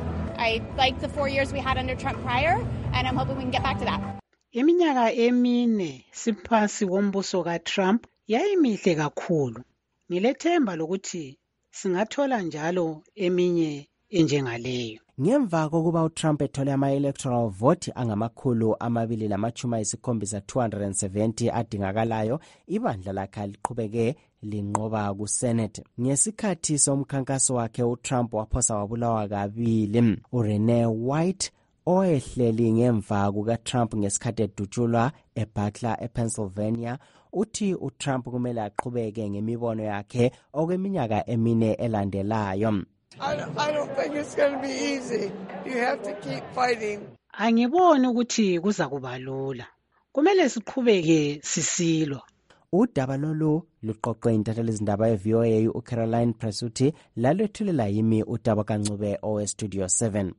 I like the four years we had under Trump prior, and I'm hoping we can get back to that. Iminyaka emine siphansi kombuso kaTrump yayimihle kakhulu. Ngilethemba lokuthi singathola njalo eminye enjengaleyo. Ngemva kokuba uTrump ethole ama-electoral vote angamakhulu amabili lamachumi ayisikhombisa two hundred seventy adingakalayo, ibandla lakhe liqhubeke linqoba kuSenate. Ngesikhathi somkhankaso wakhe uTrump waphosa wabulawa kabili. uRenee White owehleli ngemva kukaTrump ngesikhathi edutshulwa eButler ePennsylvania uthi uTrump kumele aqhubeke ngemibono yakhe okweminyaka emine elandelayo. I don't, I don't think it's going to be easy. You have to keep fighting. Angiboni ukuthi kuza kuba lula. Kumele siqhubeke sisilwa. Udaba lolu luqoqwe intatheli izindaba ye-V O A uCaroline Presuthi lalwethulela yimi uDaba Kancube owe-Studio seven.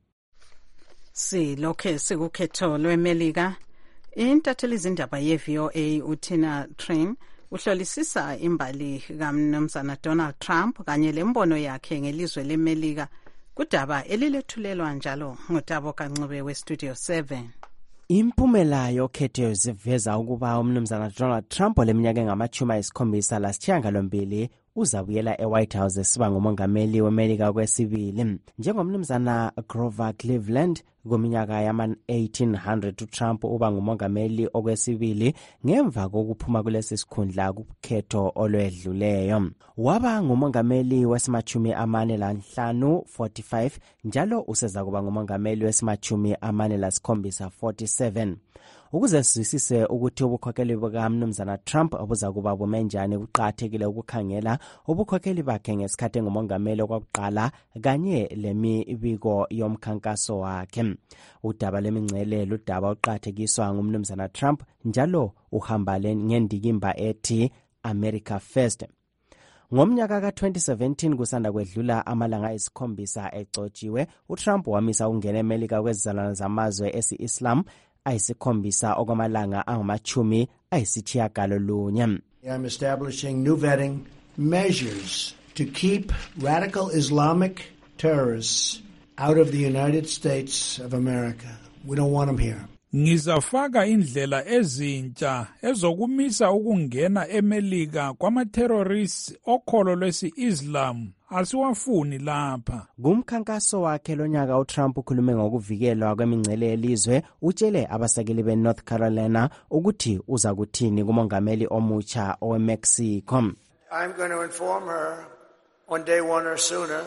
Silokhe sikukhetho lweMelika. Intatheli izindaba ye-V O A uTina Train uhlolisisa imbali kaMnumzana Donald Trump kanye lembono yakhe ngelizwe leMelika kudaba elilethulelwa njalo nguDaba Kancube we-Studio seven. Impumela yokhetho ziveza ukuba umnumzana Donald Trump oleminyaka engamachumi ayisikhombisa lasishiyagalombili uzabuyela eWhite House esiba ngumongameli weMelika kwesibili. Njengomnumzana Grover Cleveland kuminyaka yama eighteen hundred uTrump uba ngumongameli okwesibili ngemva kokuphuma kulesi sikhundla kukhetho olwedluleyo. Waba ngumongameli wesimachumi amane lanhlanu forty-five njalo useza kuba ngumongameli wesimachumi amane lasikhombisa forty-seven. Ukuze sizwisise ukuthi ubukhokheli bukaMnumzana Trump obuza kuba bumenjani kuqakathekile ukukhangela ubukhokheli bakhe ngesikhathi engumongameli okwakuqala kanye lemibiko yomkhankaso wakhe. Udaba lwemingcele ludaba oqakathekiswa ngumnumzana Trump njalo uhamba ngendikimba ethi America First. Ngomnyaka ka twenty seventeen kusanda kwedlula amalanga ayisikhombisa egcotshiwe, uTrump wamisa ukungena eMelika kwezizalwane zamazwe esi-Islam ayisikhombisa okwamalanga angamachumi ayisitshiyagalolunye. I'm establishing new vetting measures to keep radical Islamic terrorists out of the United States of America. We don't want them here. Ngizafaka indlela ezintsha ezokumisa ukungena eMelika kwama-terrorists okholo lwesi-Islam asiwafuni lapha. Kumkhankaso wakhe lonyaka uTrump ukhulume ngokuvikelwa kwemingcele yelizwe, utshele abasekeli beNorth Carolina ukuthi uza kuthini kumongameli omutsha oweMexico. I'm going to inform her on day one or sooner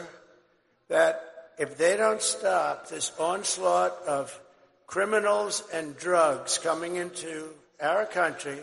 that if they don't stop this onslaught of criminals and drugs coming into our country,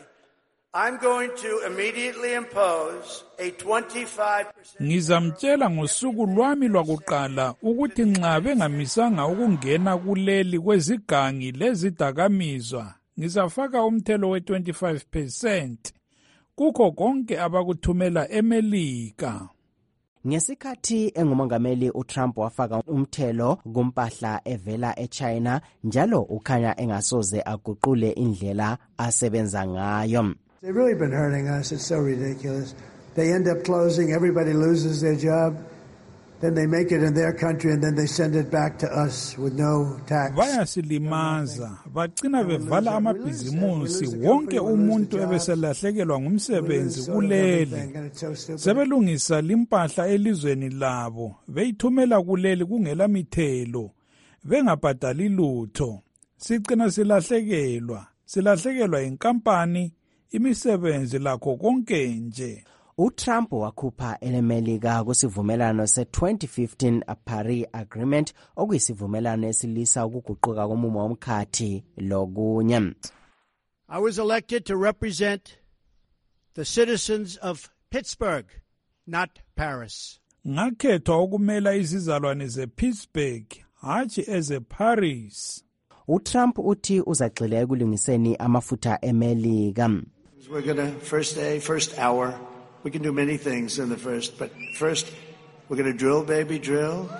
I'm going to immediately impose a twenty-five percent. Ngizamtshela ngosuku lwami lwakuqala ukuthi nxa bengamisanga ukungena kuleli kwezigangi lezidakamizwa, ngizafaka umthelo we twenty-five percent kukho konke abakuthumela eMelika. Ngesikhathi engumongameli uTrump wafaka umthelo kumpahla evela eChina, njalo ukhanya engasoze aguqule indlela asebenza ngayo. They've really been hurting us. It's so ridiculous. They end up closing, everybody loses their job. Then they make it in their country and then they send it back to us with no tax. Bayasilimaza, bagcina bevala amabhizimusi, wonke umuntu ebeselahlekelwa ngumsebenzi kuleli. Sebelungisa limpahla elizweni labo, beyithumela kuleli kungela mithelo, bengabhadali lutho. Sigcina silahlekelwa, silahlekelwa inkampani, imisebenzi lakho konke nje. uTrump wakhupha elemelika kusivumelano se-twenty fifteen Paris Agreement, okuyisivumelano esilisa ukuguquka komumo womkhathi lokunye. I was elected to represent the citizens of Pittsburgh, not Paris. Ngakhethwa ukumela izizalwane zePittsburgh, hatshi ezeParis. uTrump uthi uzagxila ekulungiseni amafutha emelika. We're going to first day, first hour. We can do many things in the first, but first we're going to drill, baby, drill.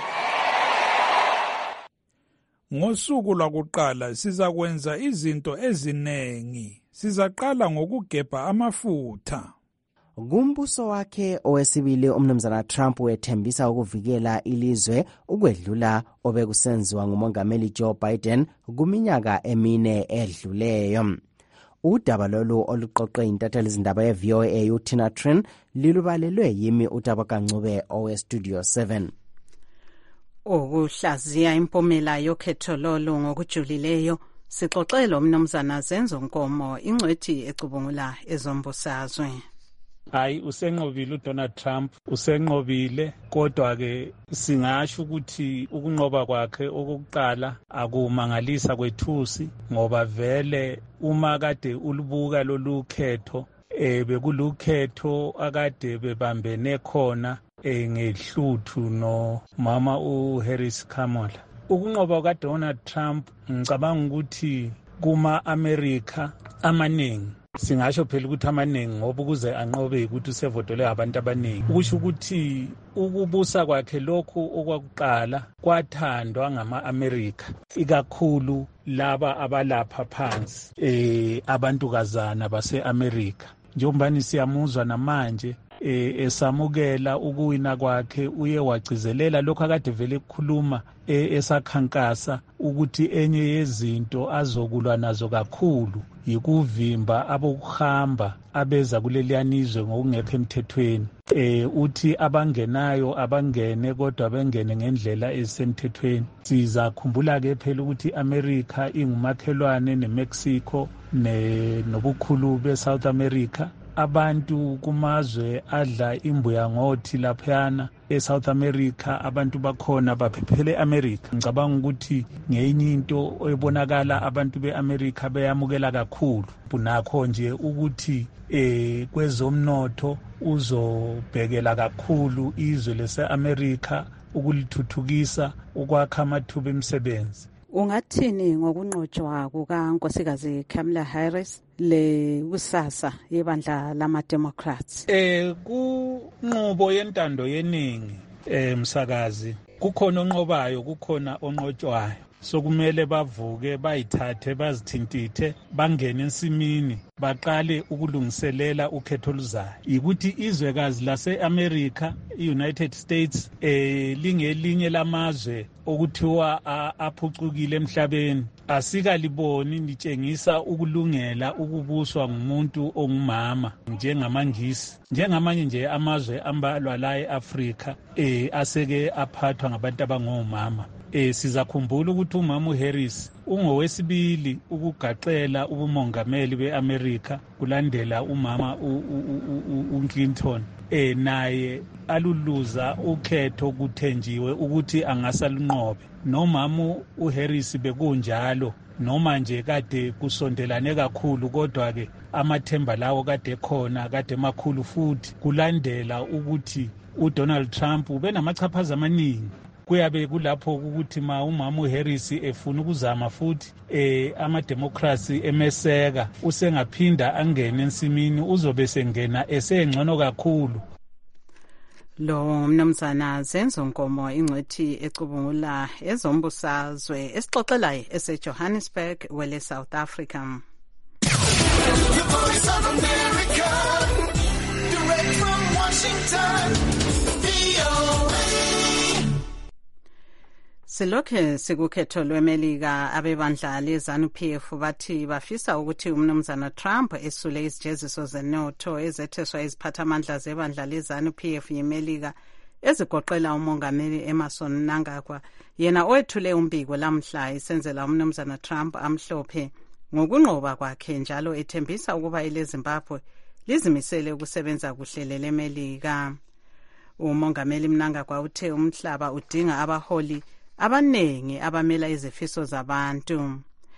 Ngosuku lwakuqala sizakwenza izinto ezinengi. Sizaqala ngokugebha amafutha. Kumbuso wakhe owesibili umnumzana Trump wethembisa ukuvikela ilizwe ukwedlula obekusenziwa ngumongameli Joe Biden kuminyaka emine edluleyo. Udaba lolu oluqoqwe intatheli izindaba ye-V O A uTina Trin lilubalelwe yimi uTabakancube owe-Studio seven. Ukuhlaziya impumela yokhetho lolu ngokujulileyo, sixoxele umnumzana Zenzo Nkomo, ingcwethi ecubungula ezombusazwe. Hayi, usenqobile uDonald Trump, usenqobile, kodwa ke singasho ukuthi ukunqoba kwakhe okokuqala akumangalisa kwethusi, ngoba vele uma kade ulubuka lolu khetho eh bekulukhetho akade bebambene khona eh ngehluthu no mama uHarris Kamala. Ukunqoba kaDonald Trump ngicabanga ukuthi kuma America amaningi, singasho phela ukuthi amaningi ngoba ukuze anqobe ukuthi usevotele abantu abaningi, ukusho ukuthi ukubusa kwakhe lokhu okwakuqala kwathandwa ngama-America, ikakhulu laba abalapha phansi eh abantukazana base-America. Njengoba siyamuzwa namanje eh esamukela ukuwina kwakhe, uye wagcizelela lokho akade vele ukukhuluma esakhankasa ukuthi enye yezinto azokulwa nazo kakhulu yikuvimba abokuhamba abeza kuleliyanizwe ngokungekho emthethweni. Eh uthi abangenayo abangene, kodwa bengene ngendlela ezisemthethweni. Sizakhumbula ke phela ukuthi America ingumakhelwane neMexico ne nobukhulu beSouth America. Abantu kumazwe adla imbuya ngothi laphana eSouth America abantu bakhona baphephele America. Ngicabanga ukuthi ngenye into ebonakala abantu beAmerica beyamukela kakhulu, bunakho nje ukuthi eh kwezomnotho uzobhekela kakhulu izwe lase-America ukulithuthukisa, ukwakha amathuba emisebenzi. Ungathini ngokunqotshwa kukaNkosikazi Kamala Harris le kusasa yebandla lama-Democrats? Eh kunqobo yentando yeningi eh msakazi, kukhona onqobayo kukhona onqotshwayo, so kumele bavuke bayithathe bazithintithe bangene ensimini baqale ukulungiselela ukhetho luzayo. Ukuthi izwekazi lase-America, i-United States eh lingelinye lamazwe okuthiwa aphucukile emhlabeni, asikaliboni litshengisa ukulungela ukubuswa ngumuntu ongumama njengamangisi, njengamanye nje amazwe ambalwa la eAfrika eh aseke aphathwa ngabantu abangomama. Eh sizakhumbula ukuthi umama uHarris ungowesibili ukugaxela ubumongameli beAmerica kulandela umama uClinton. Eh naye aluluza ukhetho kuthenjiwe ukuthi angasalunqobe. Nomama uHarris bekunjalo, noma nje kade kusondelane kakhulu, kodwa ke amathemba lawo kade khona, kade makhulu futhi kulandela ukuthi uDonald Trump ubenamachaphaza amaningi. Kuyabe kulapho ukuthi ma umama uHarris efuna ukuzama futhi eh ama-Democrats emeseka, usengaphinda angene ensimini, uzobe sengena esengcono kakhulu. Lo mnumzana Zenzo Nkomo ingcwethi ecubungula ezombusazwe esixoxelayo eseJohannesburg wele South Africa. The Voice of America, direct from Washington, V O A. Silokhe sikukhetho lweMelika abebandla leZANU P F bathi bafisa ukuthi umnumzana Trump esule izijeziso zenotho ezetheswa iziphathamandla zebandla leZANU P F yiMelika ezigoqela umongameli Emmerson Mnangagwa, yena owethule umbiko lamhla isenzela umnumzana Trump amhlophe ngokunqoba kwakhe, njalo ethembisa ukuba ile Zimbabwe lizimisele ukusebenza kuhle leMelika. Umongameli Mnangagwa uthe umhlaba udinga abaholi abanengi abamela izifiso zabantu.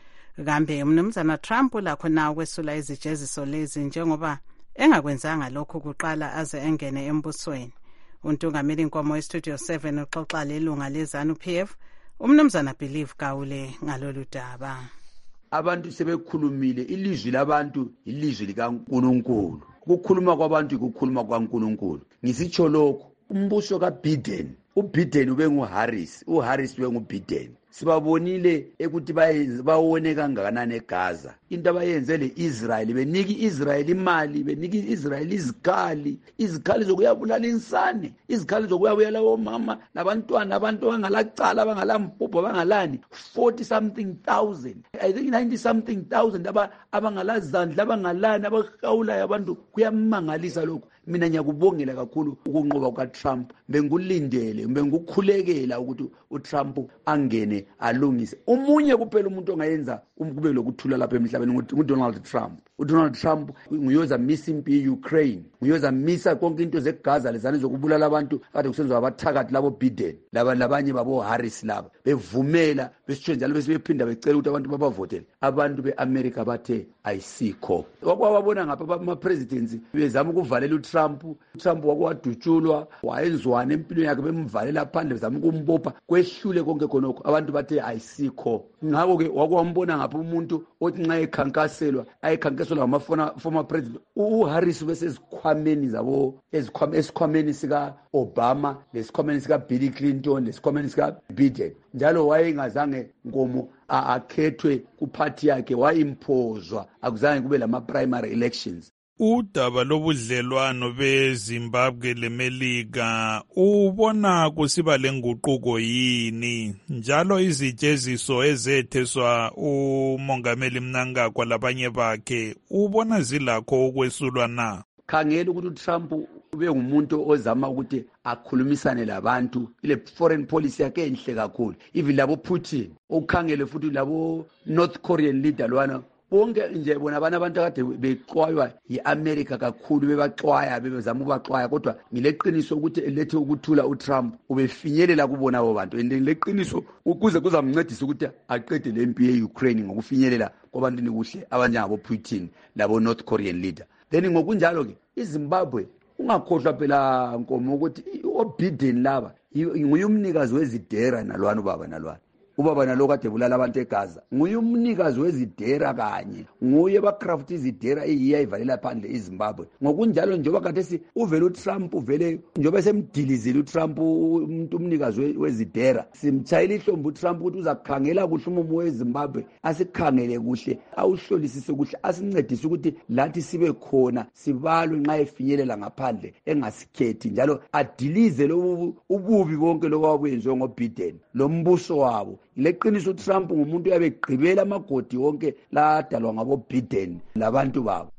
Kambe umnumzana Trump lakho na ukwesula izijeziso lezi njengoba engakwenzanga lokho kuqala aze engene embusweni. Untungameli Nkomo eStudio seven uxoxa lelunga leZANU P F umnumzana Believe Gawule ngalolu daba. Abantu sebekhulumile, ilizwi labantu ilizwi likaNkulunkulu. Ukukhuluma kwabantu ukukhuluma kwaNkulunkulu. Ngisitsho lokho, umbuso kaBiden, uBiden ube nguHarris, uHarris ube nguBiden. Sibabonile ekuthi bawone kangakanani eGaza. Into abayenze leIsrael, beniki Israel imali, beniki Israel izikhali, izikhali zokuyabulala insane, izikhali zokuyabuyela omama nabantwana, abantu abangalacala, abangalampupho, abangalani forty something thousand. I think ninety something thousand aba abangalazandla, abangalani, abahawulayo abantu. Kuyamangalisa lokho. Mina ngiyakubongela kakhulu ukunqoba kwaTrump. Bengulindele, bengukhulekela ukuthi uTrump angene alungise. Umunye kuphela umuntu ongayenza kube lokuthula lapha emhlabeni nguDonald Trump. uDonald Trump nguyoza misa impi eUkraine, nguyoza misa konke into zeGaza lezane zokubulala abantu kade kusenziwa abathakathi labo Biden laba labanye babo Harris laba bevumela besitsho njalo besiphinda becela ukuthi abantu babavotele. Abantu beAmerica bathe ayisikho. Wakwabona ngapha ama presidents bezama ukuvalela uTrump. uTrump wakwadutshulwa, wayenzwana empilweni yakhe bemvalela phandle bezama ukumbopha, kwehlule konke khonokho. Abantu bathe ayisikho. Ngakho ke wakwambona ngapha umuntu othi nxa ekhankaselwa ayekhankaselwa ngama former president uHarris bese ezikhwameni zabo ezikhwame esikhwameni sika Obama lesikhwameni sika Bill Clinton lesikhwameni sika Biden, njalo wayengazange Nkomo akhethwe kuparty yakhe, wayimpozwa, akuzange kube lama primary elections. Udaba lobudlelwano beZimbabwe leMelika ubona kusiba lenguquko yini, njalo izijeziso ezetheswa umongameli Mnangagwa labanye bakhe ubona zilakho ukwesulwa na? Khangela ukuthi uTrump ube ngumuntu ozama ukuthi akhulumisane labantu, ile foreign policy yakhe enhle kakhulu. Even labo Putin, ukhangele futhi labo North Korean leader lwana, bonke nje bona abana abantu akade bexwaywa yiAmerica kakhulu, bebaxwaya bebezama ukubaxwaya, kodwa ngileqiniso ukuthi elethe ukuthula uTrump ubefinyelela kubona abo bantu, leqiniso ukuze kuzamncedisa ukuthi aqede lempi yeUkraine ngokufinyelela kwabantu nikuhle abanjengabo Putin labo North Korean leader. Then ngokunjalo ke iZimbabwe ungakhohlwa phela Nkomo ukuthi uBiden laba nguye umnikazi wezidera nalwana ubaba nalwana. Ubaba nalo kade bulala abantu eGaza nguye umnikazi wezidera, kanye nguye bacraft izidera eyiya ivalela phandle iZimbabwe. Ngokunjalo njengoba kade si uvele uTrump uvele njengoba semdilizile uTrump umuntu umnikazi wezidera, simchayela ihlombe uTrump ukuthi uzakhangela kuhle umumo weZimbabwe, asikhangele kuhle, awuhlolisise kuhle, asincedise ukuthi lathi sibe khona, sibalwe nxa efinyelela ngaphandle engasikhethi, njalo adilize lo ububi bonke lokwabuyenziwe ngoBiden lo mbuso wabo. Leqiniso uTrump ngumuntu yabegqibela amagodi wonke ladalwa ngabo Biden labantu babo.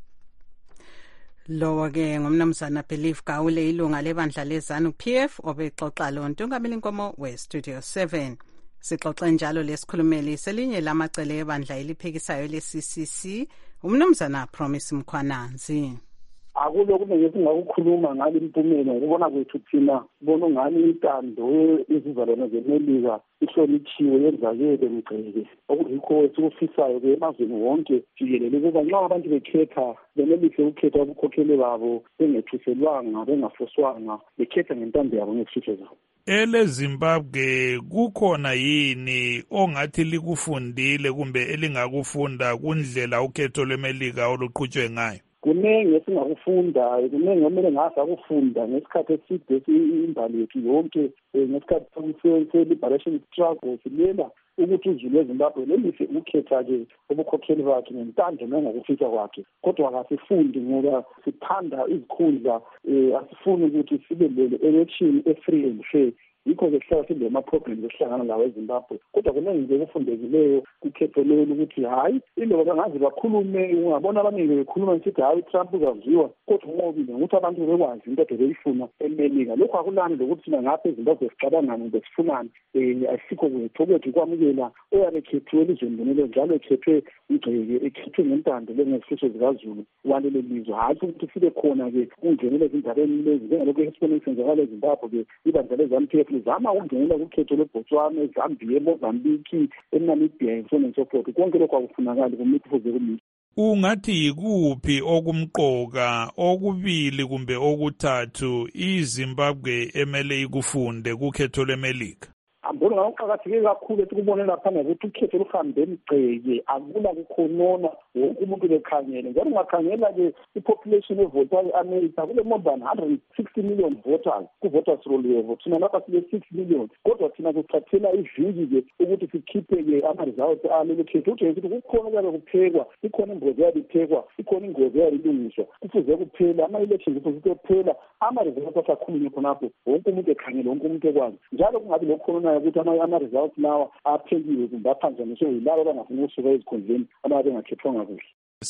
Lowo ke ngumnumzana Believe Gawule ilunga lebandla leZANU P F obexoxa lo Ntungameli Nkomo weStudio seven. Sixoxe njalo lesikhulumeli selinye lamacele ebandla eliphekisayo leC C C umnumzana Promise Mkhwananzi. Akube kube ngesingakukhuluma ngale impumela ngokubona kwethu thina bona ngani intando izizalwane zeMelika ihloniphiwe yenzakele mgceke, okuyikho esikufisayo ke emazweni wonke jikelele ukuba nxa abantu bekhetha benelise ukukhetha ubukhokheli babo bengethuselwanga bengafoswanga, bekhetha ngentando yabo ngezifiso zabo. Ele Zimbabwe kukhona yini ongathi likufundile kumbe elingakufunda kundlela ukhetho lweMelika oluqhutshwe ngayo? kunenge esingakufunda, kunenge omele ngasa ukufunda ngesikhathi eside imbali yethu yonke ngesikhathi se-liberation struggle silela ukuthi uzulu weZimbabwe lelihle ukukhetha-ke ubukhokheli bakhe ngentando nangokufisa kwakhe, kodwa akasifundi ngoba sithanda izikhundla, um asifuni ukuthi sibe le-election e-free and fair. Yikho-ke sihlala sibe ama-problems esihlangana lawo eZimbabwe, kodwa kuningi nje kufundekileyo kukhetho lolu ukuthi hhayi iloba bangaze bakhulume, ungabona abaningi bekhuluma nisithi hhayi uTrump uzaziwa, kodwa unqobile ngokuthi abantu bekwazi into ade beyifuna eMelika. Lokhu akulani lokuthi thina ngapha eZimbabwe sicabangane besifunani, um asikho kwethu okwethu ukwamukela oyabe ekhethiwe elizweni bonelo njalo ekhethwe Mgxeki, ekhethwe ngentando lengesifiso zikazulu walelo lizwe, hhayi ukuthi sibe khona-ke ungenele ezindabeni lezi njengalokhu esibone senzakala eZimbabwe-ke ibandla le-ZANU-P F lizama ukungenela kukhetho lweBotswana, eZambia, eMozambique, eNamibia and so on and so forth. Konke lokho akufunakali kumithi fuze kumithi. Ungathi yikuphi okumqoka okubili kumbe okuthathu iZimbabwe emele ikufunde kukhetho lweMelika? Ambona ngaqhakatheke kakhulu ethi kubone lapha ukuthi ukhetho luhambe Mgxeki akula kukhonona wonke umuntu bekhangele, njalo ungakhangela-ke i-population evota e-America kule more than one hundred sixty million voters ku-voters roll level, thina lapha sile six million, kodwa thina kuthathela iviki-ke ukuthi sikhiphe-ke ama-results alelo khetho. Utshengisa ukuthi kukhona kuyabe kuphekwa, ikhona ingozi eyabe iphekwa, ikhona ingozi eyabe ilungiswa, kufuze kuphela ama-elections kufuze kuphela, ama-results asakhulunywe khonapho wonke umuntu ekhangele, wonke umuntu ekwazi, njalo kungabi lokhonona ukuthi ama-results lawa aphekiwe kumbe aphanjaniswe yilabo abangafuni ukusuka ezikhundleni ababe bengakhethwanga kuhle.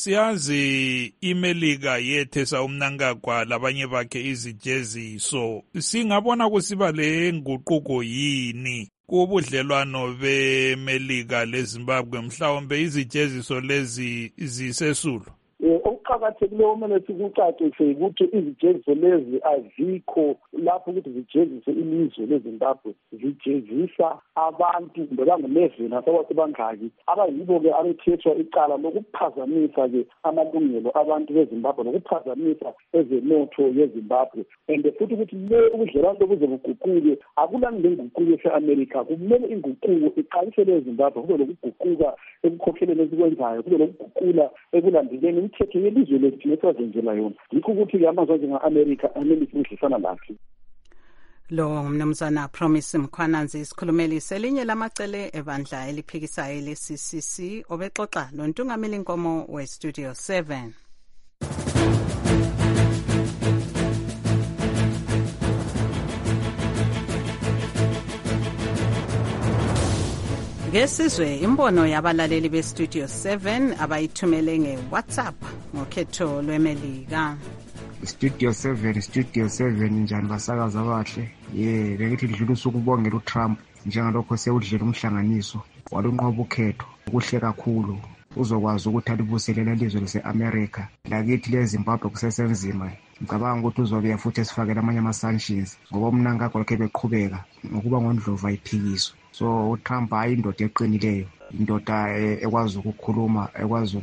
Siyazi iMelika yethesa umnankagwa labanye bakhe izijeziso, singabona kusiba le nguquko yini kubudlelwano beMelika leZimbabwe mhlawumbe izijeziso lezi zisesulo? Okuqakathekileyo kumele sikucacise ukuthi izijeziso lezi azikho lapho ukuthi zijezise ilizwe leZimbabwe, zijezisa abantu kumbe bangu-eleven asebasebangaki abayibo-ke abethethwa icala lokuphazamisa-ke amalungelo abantu beZimbabwe nokuphazamisa ezenotho yeZimbabwe. And futhi ukuthi le ubudlelwano lobuze buguquke akulani lenguquko ese-Amerika, kumele inguquko iqalisele eZimbabwe, kube lokuguquka ekukhokheleni esikwenzayo, kube lokuguqula ekulandeleni imithetho yelizwe lethu nesazenzela yona. Yikho ukuthi-ke amazwe anjenga-Amerika amele sidlisana lakhe. Lo mnumzana Promise Mkhwananzi isikhulumeli selinye lamacele ebandla eliphikisayo le-C C C obexoxa lontungameli Nkomo we-Studio seven. Ngesizwe imbono yabalaleli be-Studio seven abayithumele nge-WhatsApp ngokhetho lweMelika. Studio seven, Studio seven njani basakaza abahle. Ye, bengithi dlula usuku ubongela uTrump njengalokho sewudlela umhlanganiso walunqoba ukhetho kuhle kakhulu. Uzokwazi ukuthi alibuselela ilizwe lase-America. Lakithi leZimbabwe kusesenzima. Ngicabanga ukuthi uzobuya futhi esifakele amanye ama-sanctions ngoba umnankagwa lokho beqhubeka ngokuba ngondlovu ayiphikiswa. So uTrump hayi indoda eqinileyo, indoda ekwazi ukukhuluma, ekwazi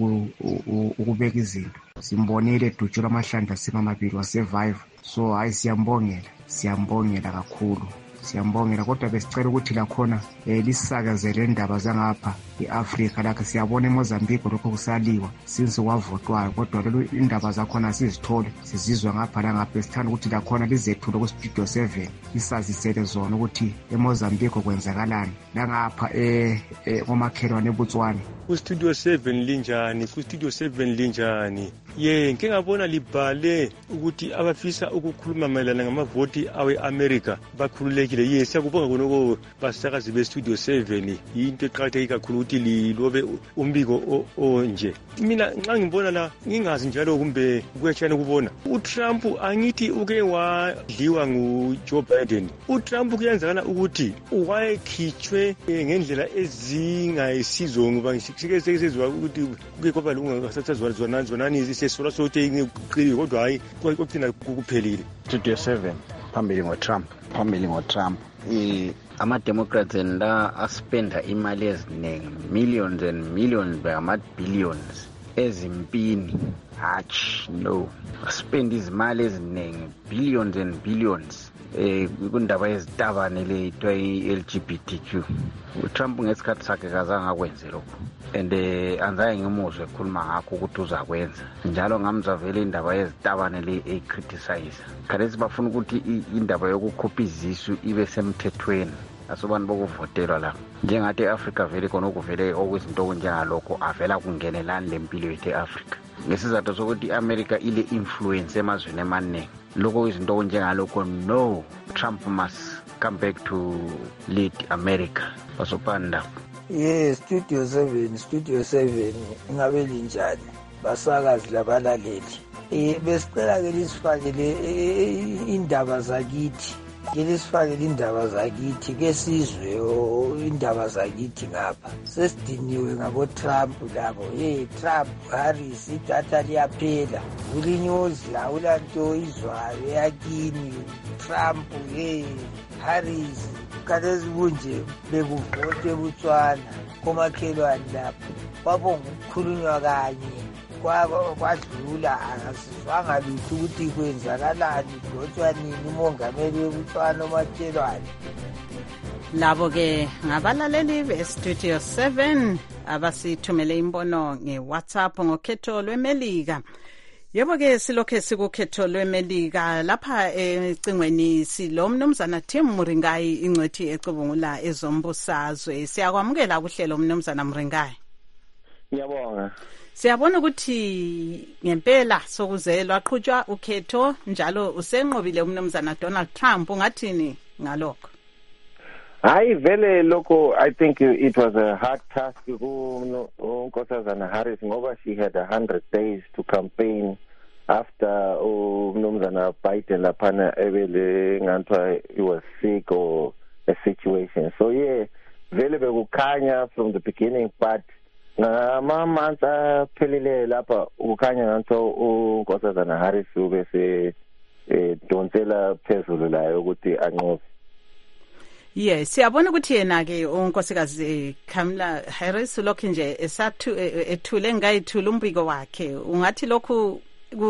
ukubeka izinto. Simbonile edutshula amahlandla sima amabili wasurvive. So hayi siyambongela, siyambongela kakhulu. Siyambongela kodwa besicela ukuthi la khona lisakazele indaba zangapha eAfrika lakhe siyabona eMozambique lokho kusaliwa since kwavotwayo, kodwa lelo indaba zakhona sizithole sizizwa ngapha la ngapha. Sithanda ukuthi la khona lizethule ku Studio seven lisazisele zona ukuthi eMozambique kwenzakalani la ngapha eh komakhelwane eBotswana. Ku Studio seven linjani, ku Studio seven linjani. Ye ngeke ngabona libhale ukuthi abafisa ukukhuluma mayelana ngamavoti awe-America bakhululekile. Ye siyakubonga konoko basakazi be-Studio seven, into eqakatheke kakhulu ukuthi lilobe umbiko onje. Mina nxa ngibona la ngingazi njalo kumbe kuyatshana ukubona uTrump angithi uke wadliwa nguJoe Biden. uTrump kuyenzakala ukuthi wayekhitshwe ngendlela ezingayisizo ngoba sike sezizwa ukuthi kuke kwaba lungasazwa zona zonani isesola sote ngiqili kodwa hayi kokugcina kuphelile. Studio seven phambili ngoTrump, phambili ngoTrump. Eh ama-Democrats la aspenda imali eziningi, millions and millions ama-billions ezimpini. Hatch no, aspenda izimali eziningi, billions and billions eh kundaba yezitabane leyitwa i-L G B T Q. uTrump ngesikhathi sakhe kazange akwenze lokho and eh anzaye ngimuzwe ekhuluma ngakho ukuthi uzakwenza njalo ngamza vele indaba yezitabane le ecriticize khathesi bafuna ukuthi indaba yokukhupha izisu ibe semthethweni asobani bokuvotelwa la njengathi eAfrica vele khona okuvele okwezinto okunjengalokho avela kungenelani lempilo yethu eAfrica ngesizathu sokuthi iAmerica ile influence emazweni emaningi lokho izinto okunjengalokho no Trump must come back to lead America basopanda. Yes, Studio seven, Studio seven ingabe linjani basakazi labalaleli. Eh besicela ke lisifakele indaba zakithi. Ke lisifakele indaba zakithi ke sizwe indaba zakithi ngapha. Sesidiniwe ngabo Trump labo. Hey Trump, Harris idatha liyaphela. Ulinyozi la ulanto izwayo yakini. Trump hey Harris kadezi kunje bekuvote butswana komakhelwane lapho kwabonga ukukhulunywa kanye kwadlula akasizwanga lutho ukuthi kwenzakalani kodwa nini umongameli webutswana omakhelwane. Labo ke ngabalaleli be-Studio seven abasithumele imbono nge-WhatsApp ngokhetho lweMelika. Yebo ke silokhe sikukhetho lweMelika lapha ecingweni silo mnumzana Tim Muringayi ingcwethi ecubungula ezombusazwe. Siyakwamukela kuhlelo mnumzana Muringayi. Ngiyabonga. Siyabona ukuthi ngempela sokuzelwa aqhutshwa ukhetho njalo usenqobile umnumzana Donald Trump ungathini ngalokho? Hayi vele lokho I think it was a hard task uNkosazana Harris ngoba she had one hundred days to campaign after umnumzana Biden laphana ebele ngantwa he was sick or a situation. So yeah, vele bekukhanya from the beginning but ngama-months aphelile lapha ukukhanya ngantwa uNkosazana Harris ubese donsela phezulu layo ukuthi anqobe. Yes, siyabona ukuthi yena ke unkosikazi Kamala Harris lokho nje esathu ethule ngayithula umbiko wakhe. Ungathi lokhu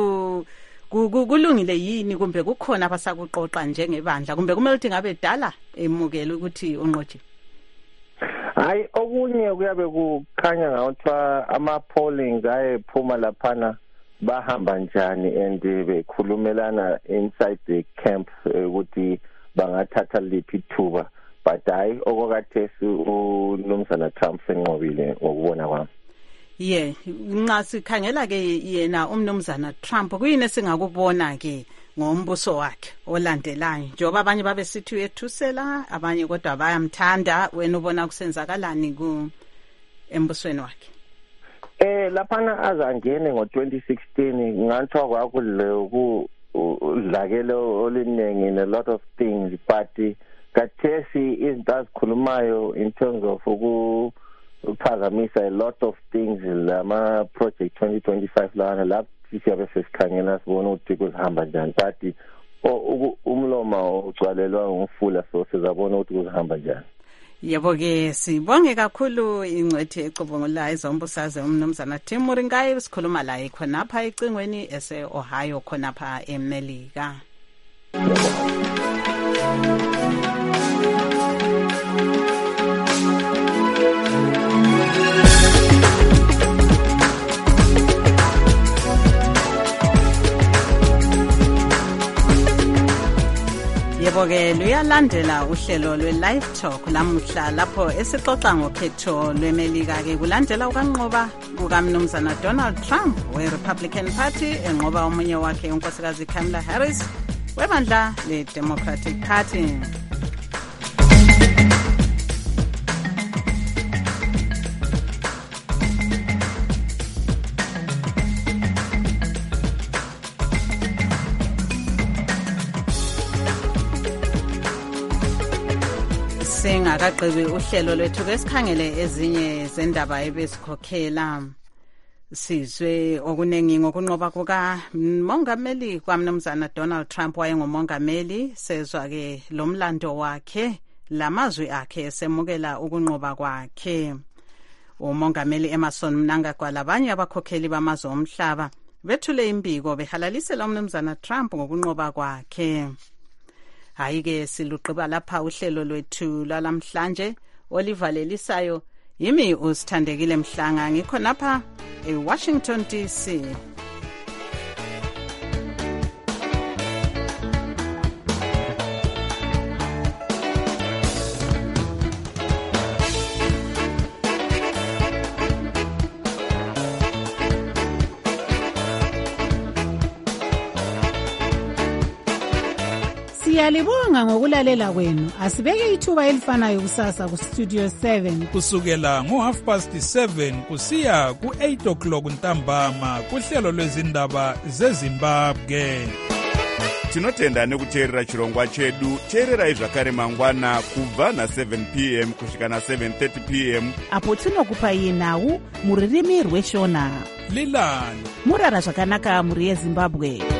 kulungile yini kumbe kukhona abasakuqoqa njengebandla kumbe kumele ukuthi ngabe dala emukele ukuthi unqotshe? Hayi okunye kuyabe kukhanya ngawuthiwa ama-polling ayephuma laphana bahamba njani and bekhulumelana inside the camp ukuthi bangathatha liphi ithuba but hayi okwakathesi uNomzana Trump senqobile ngokubona kwami. Yeah, nxa sikhangela ke yena umnumzana Trump kuyini esingakubona ke ngombuso wakhe olandelayo njengoba abanye babe sithi uyethusela abanye kodwa bayamthanda wena ubona kusenzakalani ku embusweni wakhe? Eh laphana azangene ngo twenty sixteen nganthiwa kwakule ku udlakele oliningi in a lot of things but kathesi izinto azikhulumayo in terms of ukuphazamisa a lot of things lama project twenty twenty-five lana lapho siyabe sesikhangela sibona ukuthi kuzihamba njani but umlomo ugcwalelwa ngumfula so sizabona ukuthi kuzihamba njani. Yebo ke sibonge kakhulu ingcwethi ecubungula ezombusazwe umnumzana Tim Muringayi sikhuluma la khonapha ecingweni ese Ohio khonapha eMelika. Yebo ke luyalandela uhlelo lwe-Live Talk lamuhla lapho esixoxa ngokhetho lweMelika ke kulandela ukanqoba kukamnumzana Donald Trump we-Republican Party enqoba omunye wakhe unkosikazi Kamala Harris webandla le-Democratic Party. Singakaqebi uhlelo lwethu kwesikhangele ezinye zendaba ebesikhokhela sizwe okuningi ngokunqoba kuka mongameli kwamnumzana Donald Trump wayengumongameli sezwa ke lomlando wakhe lamazwi akhe semukela ukunqoba kwakhe. Umongameli Emerson Mnangagwa labanye abakhokheli bamazwe omhlaba bethule imbiko behalalisela umnumzana Trump ngokunqoba kwakhe. Hayi-ke siluqiba lapha uhlelo lwethu lwalamhlanje olivalelisayo yimi usithandekile Mhlanga ngikho napha eWashington D C. Siyalibonga ngokulalela kwenu. Asibeke ithuba elifanayo kusasa ku Studio seven kusukela ngo half past seven kusiya ku eight o'clock ntambama kuhlelo lwezindaba zeZimbabwe. Tinotenda nekuteerera chirongwa chedu. Teererai zvakare mangwana kubva na seven p m kusvika na seven thirty p m apo tinokupai nhau muririmi rweshona. Lilani murara zvakanaka muri yeZimbabwe.